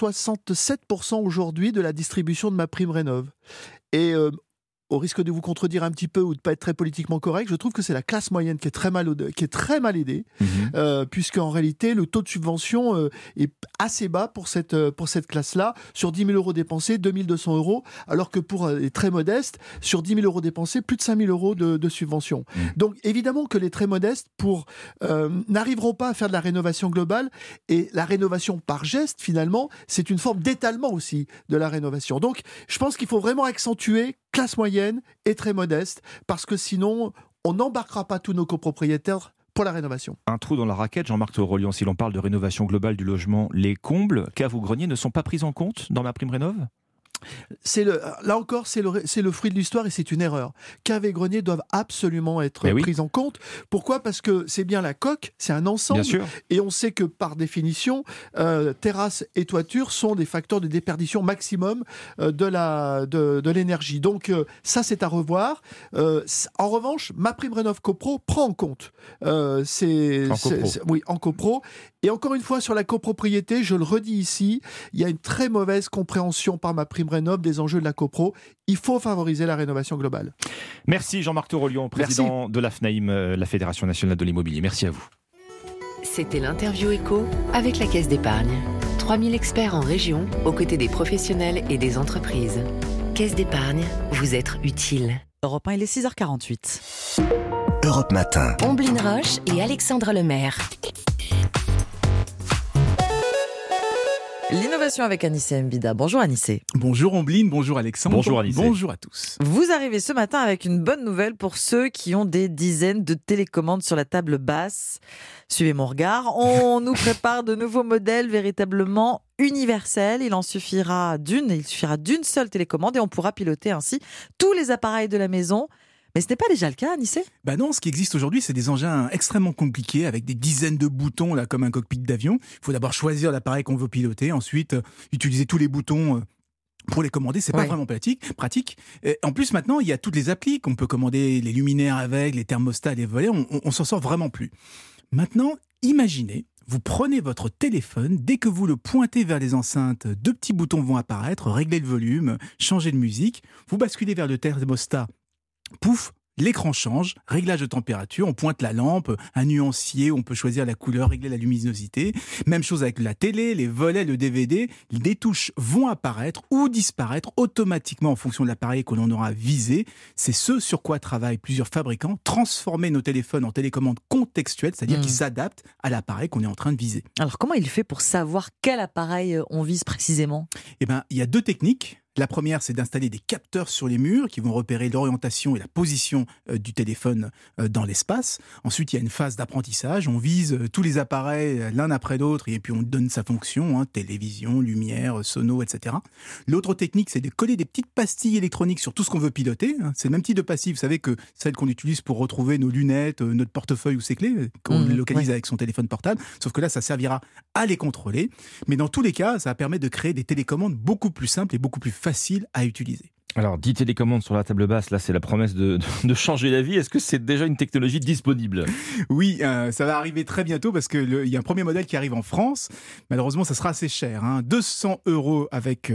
67% aujourd'hui de la distribution de MaPrimeRénov'. Et au risque de vous contredire un petit peu ou de ne pas être très politiquement correct, je trouve que c'est la classe moyenne qui est très mal aidée, puisqu'en réalité, le taux de subvention est assez bas pour cette classe-là. Sur 10 000 euros dépensés, 2 200 euros, alors que pour les très modestes, sur 10 000 euros dépensés, plus de 5 000 euros de subvention. Donc, évidemment que les très modestes n'arriveront pas à faire de la rénovation globale, et la rénovation par geste, finalement, c'est une forme d'étalement aussi de la rénovation. Donc, je pense qu'il faut vraiment accentuer classe moyenne et très modeste, parce que sinon, on n'embarquera pas tous nos copropriétaires pour la rénovation. Un trou dans la raquette, Jean-Marc Torolian, si l'on parle de rénovation globale du logement, les combles, caves ou greniers ne sont pas pris en compte dans MaPrimeRénov'? Là encore, c'est le fruit de l'histoire et c'est une erreur. Caves et greniers doivent absolument être pris en compte. Pourquoi ? Parce que c'est bien la coque, c'est un ensemble. Bien sûr. Et on sait que par définition, terrasse et toiture sont des facteurs de déperdition maximum de l'énergie. Donc ça, c'est à revoir. En revanche, MaPrimeRénov' CoPro prend en compte. En copro. Et encore une fois, sur la copropriété, je le redis ici, il y a une très mauvaise compréhension par MaPrimeRénov' des enjeux de la copro. Il faut favoriser la rénovation globale. Merci Jean-Marc Torolian, président de la FNAIM, la Fédération nationale de l'immobilier. Merci à vous. C'était l'interview éco avec la Caisse d'épargne. 3000 experts en région, aux côtés des professionnels et des entreprises. Caisse d'épargne, vous être utile. Europe 1, il est 6h48. Europe Matin. Omblin Roche et Alexandre Lemaire. L'innovation avec Anissé Mbida. Bonjour Anissé. Bonjour Omblin, bonjour Alexandre. Bonjour Anissé. Bonjour à tous. Vous arrivez ce matin avec une bonne nouvelle pour ceux qui ont des dizaines de télécommandes sur la table basse. Suivez mon regard. On nous prépare de nouveaux modèles véritablement universels. Il suffira d'une seule télécommande et on pourra piloter ainsi tous les appareils de la maison. Mais ce n'est pas déjà le cas, Anissé ? Non, ce qui existe aujourd'hui, c'est des engins extrêmement compliqués avec des dizaines de boutons, là, comme un cockpit d'avion. Il faut d'abord choisir l'appareil qu'on veut piloter, ensuite utiliser tous les boutons pour les commander. C'est pas vraiment pratique. Et en plus, maintenant, il y a toutes les applis qu'on peut commander, les luminaires avec, les thermostats, les volets. On s'en sort vraiment plus. Maintenant, imaginez, vous prenez votre téléphone, dès que vous le pointez vers les enceintes, 2 petits boutons vont apparaître, régler le volume, changer de musique. Vous basculez vers le thermostat. Pouf, l'écran change, réglage de température, on pointe la lampe, un nuancier, on peut choisir la couleur, régler la luminosité. Même chose avec la télé, les volets, le DVD. Des touches vont apparaître ou disparaître automatiquement en fonction de l'appareil que l'on aura visé. C'est ce sur quoi travaillent plusieurs fabricants, transformer nos téléphones en télécommande contextuelle, c'est-à-dire qui s'adaptent à l'appareil qu'on est en train de viser. Alors comment il fait pour savoir quel appareil on vise précisément ? Il y a 2 techniques. La première, c'est d'installer des capteurs sur les murs qui vont repérer l'orientation et la position du téléphone dans l'espace. Ensuite, il y a une phase d'apprentissage. On vise tous les appareils l'un après l'autre et puis on donne sa fonction, télévision, lumière, sono, etc. L'autre technique, c'est de coller des petites pastilles électroniques sur tout ce qu'on veut piloter. C'est le même type de pastille, vous savez, que celle qu'on utilise pour retrouver nos lunettes, notre portefeuille ou ses clés, qu'on localise avec son téléphone portable. Sauf que là, ça servira à les contrôler. Mais dans tous les cas, ça va permettre de créer des télécommandes beaucoup plus simples et beaucoup plus facile à utiliser. Alors, 10 télécommandes sur la table basse, là, c'est la promesse de changer la vie. Est-ce que c'est déjà une technologie disponible ? Oui, ça va arriver très bientôt parce qu'il y a un premier modèle qui arrive en France. Malheureusement, ça sera assez cher. 200 € avec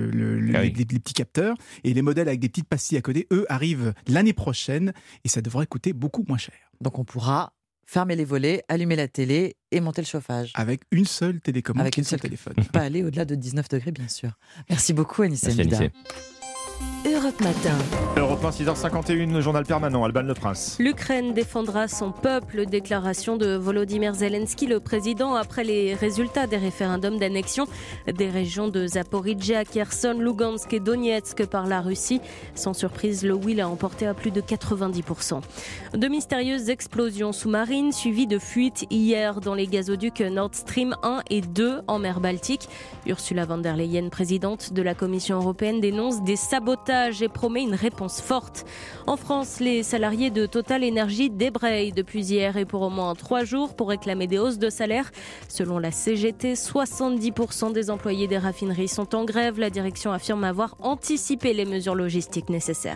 les petits capteurs. Et les modèles avec des petites pastilles à coder, eux, arrivent l'année prochaine et ça devrait coûter beaucoup moins cher. Donc, on pourra fermer les volets, allumer la télé et monter le chauffage. Avec une seule télécommande, avec une seule téléphone. Pas aller au-delà de 19 degrés, bien sûr. Merci beaucoup, Anissé Mbida. Europe Matin. Europe 1, 6h51, le journal permanent, Alban Le Prince. L'Ukraine défendra son peuple. Déclaration de Volodymyr Zelensky, le président, après les résultats des référendums d'annexion des régions de Zaporijjia, Kherson, Lugansk et Donetsk par la Russie. Sans surprise, le oui l'a emporté à plus de 90%. De mystérieuses explosions sous-marines suivies de fuites hier dans les gazoducs Nord Stream 1 et 2 en mer Baltique. Ursula von der Leyen, présidente de la Commission européenne, dénonce des sabotages et promet une réponse forte. En France, les salariés de Total Énergie débrayent depuis hier et pour au moins 3 jours pour réclamer des hausses de salaire. Selon la CGT, 70% des employés des raffineries sont en grève. La direction affirme avoir anticipé les mesures logistiques nécessaires.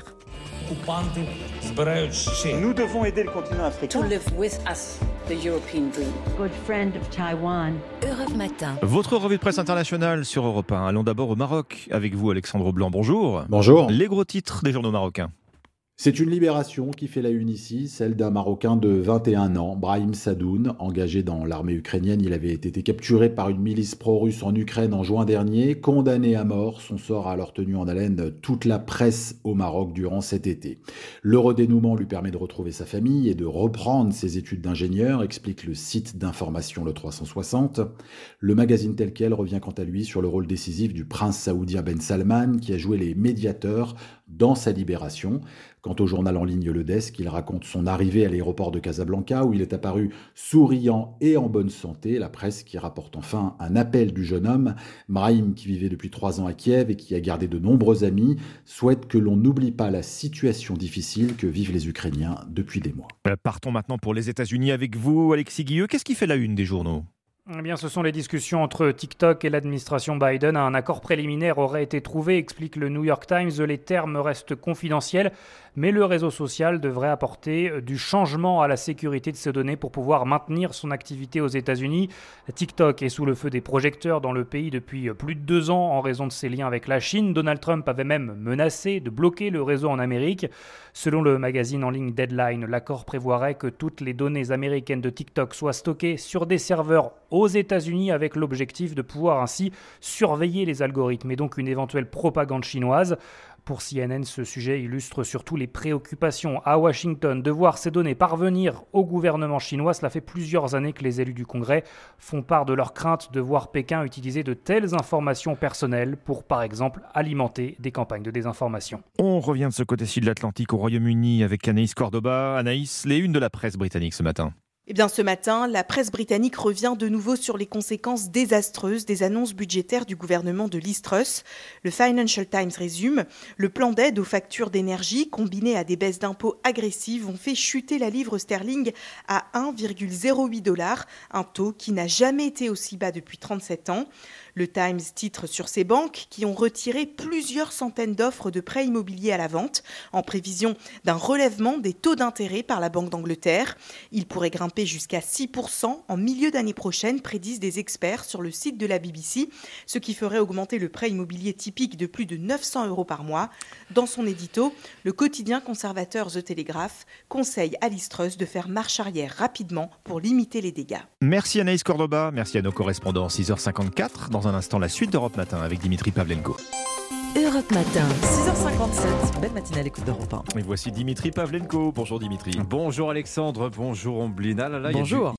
Nous devons aider le continent africain. To live with us, the European dream. Good friend of Taiwan. Europe Matin. Votre revue de presse internationale sur Europe 1. Allons d'abord au Maroc avec vous, Alexandre Blanc. Bonjour. Bonjour. Les gros titres des journaux marocains. C'est une libération qui fait la une ici, celle d'un Marocain de 21 ans, Brahim Sadoun, engagé dans l'armée ukrainienne. Il avait été capturé par une milice pro-russe en Ukraine en juin dernier, condamné à mort. Son sort a alors tenu en haleine toute la presse au Maroc durant cet été. Le redénouement lui permet de retrouver sa famille et de reprendre ses études d'ingénieur, explique le site d'information Le 360. Le magazine Tel Quel revient quant à lui sur le rôle décisif du prince saoudien Ben Salman, qui a joué les médiateurs dans sa libération. Quant au journal en ligne Le Desk, il raconte son arrivée à l'aéroport de Casablanca où il est apparu souriant et en bonne santé. La presse qui rapporte enfin un appel du jeune homme. Brahim, qui vivait depuis 3 ans à Kiev et qui a gardé de nombreux amis, souhaite que l'on n'oublie pas la situation difficile que vivent les Ukrainiens depuis des mois. Partons maintenant pour les États-Unis avec vous, Alexis Guilleux. Qu'est-ce qui fait la une des journaux ? Eh bien, ce sont les discussions entre TikTok et l'administration Biden. Un accord préliminaire aurait été trouvé, explique le New York Times. Les termes restent confidentiels, mais le réseau social devrait apporter du changement à la sécurité de ses données pour pouvoir maintenir son activité aux États-Unis. TikTok est sous le feu des projecteurs dans le pays depuis plus de 2 ans en raison de ses liens avec la Chine. Donald Trump avait même menacé de bloquer le réseau en Amérique. Selon le magazine en ligne Deadline, l'accord prévoirait que toutes les données américaines de TikTok soient stockées sur des serveurs aux États-Unis avec l'objectif de pouvoir ainsi surveiller les algorithmes et donc une éventuelle propagande chinoise. Pour CNN, ce sujet illustre surtout les préoccupations à Washington de voir ces données parvenir au gouvernement chinois. Cela fait plusieurs années que les élus du Congrès font part de leur crainte de voir Pékin utiliser de telles informations personnelles pour, par exemple, alimenter des campagnes de désinformation. On revient de ce côté-ci de l'Atlantique au Royaume-Uni avec Anaïs Cordoba. Anaïs, les unes de la presse britannique ce matin. Eh bien, ce matin, la presse britannique revient de nouveau sur les conséquences désastreuses des annonces budgétaires du gouvernement de Liz Truss. Le Financial Times résume « Le plan d'aide aux factures d'énergie, combiné à des baisses d'impôts agressives, ont fait chuter la livre sterling à 1,08 $, un taux qui n'a jamais été aussi bas depuis 37 ans. Le Times titre sur ces banques qui ont retiré plusieurs centaines d'offres de prêts immobiliers à la vente en prévision d'un relèvement des taux d'intérêt par la Banque d'Angleterre. Il pourrait grimper jusqu'à 6% en milieu d'année prochaine, prédisent des experts sur le site de la BBC, ce qui ferait augmenter le prêt immobilier typique de plus de 900 € par mois. Dans son édito, le quotidien conservateur The Telegraph conseille à Liz Truss de faire marche arrière rapidement pour limiter les dégâts. Merci Anaïs Cordoba, merci à nos correspondants. 6h54, dans un instant la suite d'Europe Matin avec Dimitri Pavlenko. Europe Matin. 6h57, belle matinée à l'écoute d'Europe 1. Et voici Dimitri Pavlenko. Bonjour Dimitri. Bonjour Alexandre, bonjour Omblina. Bonjour.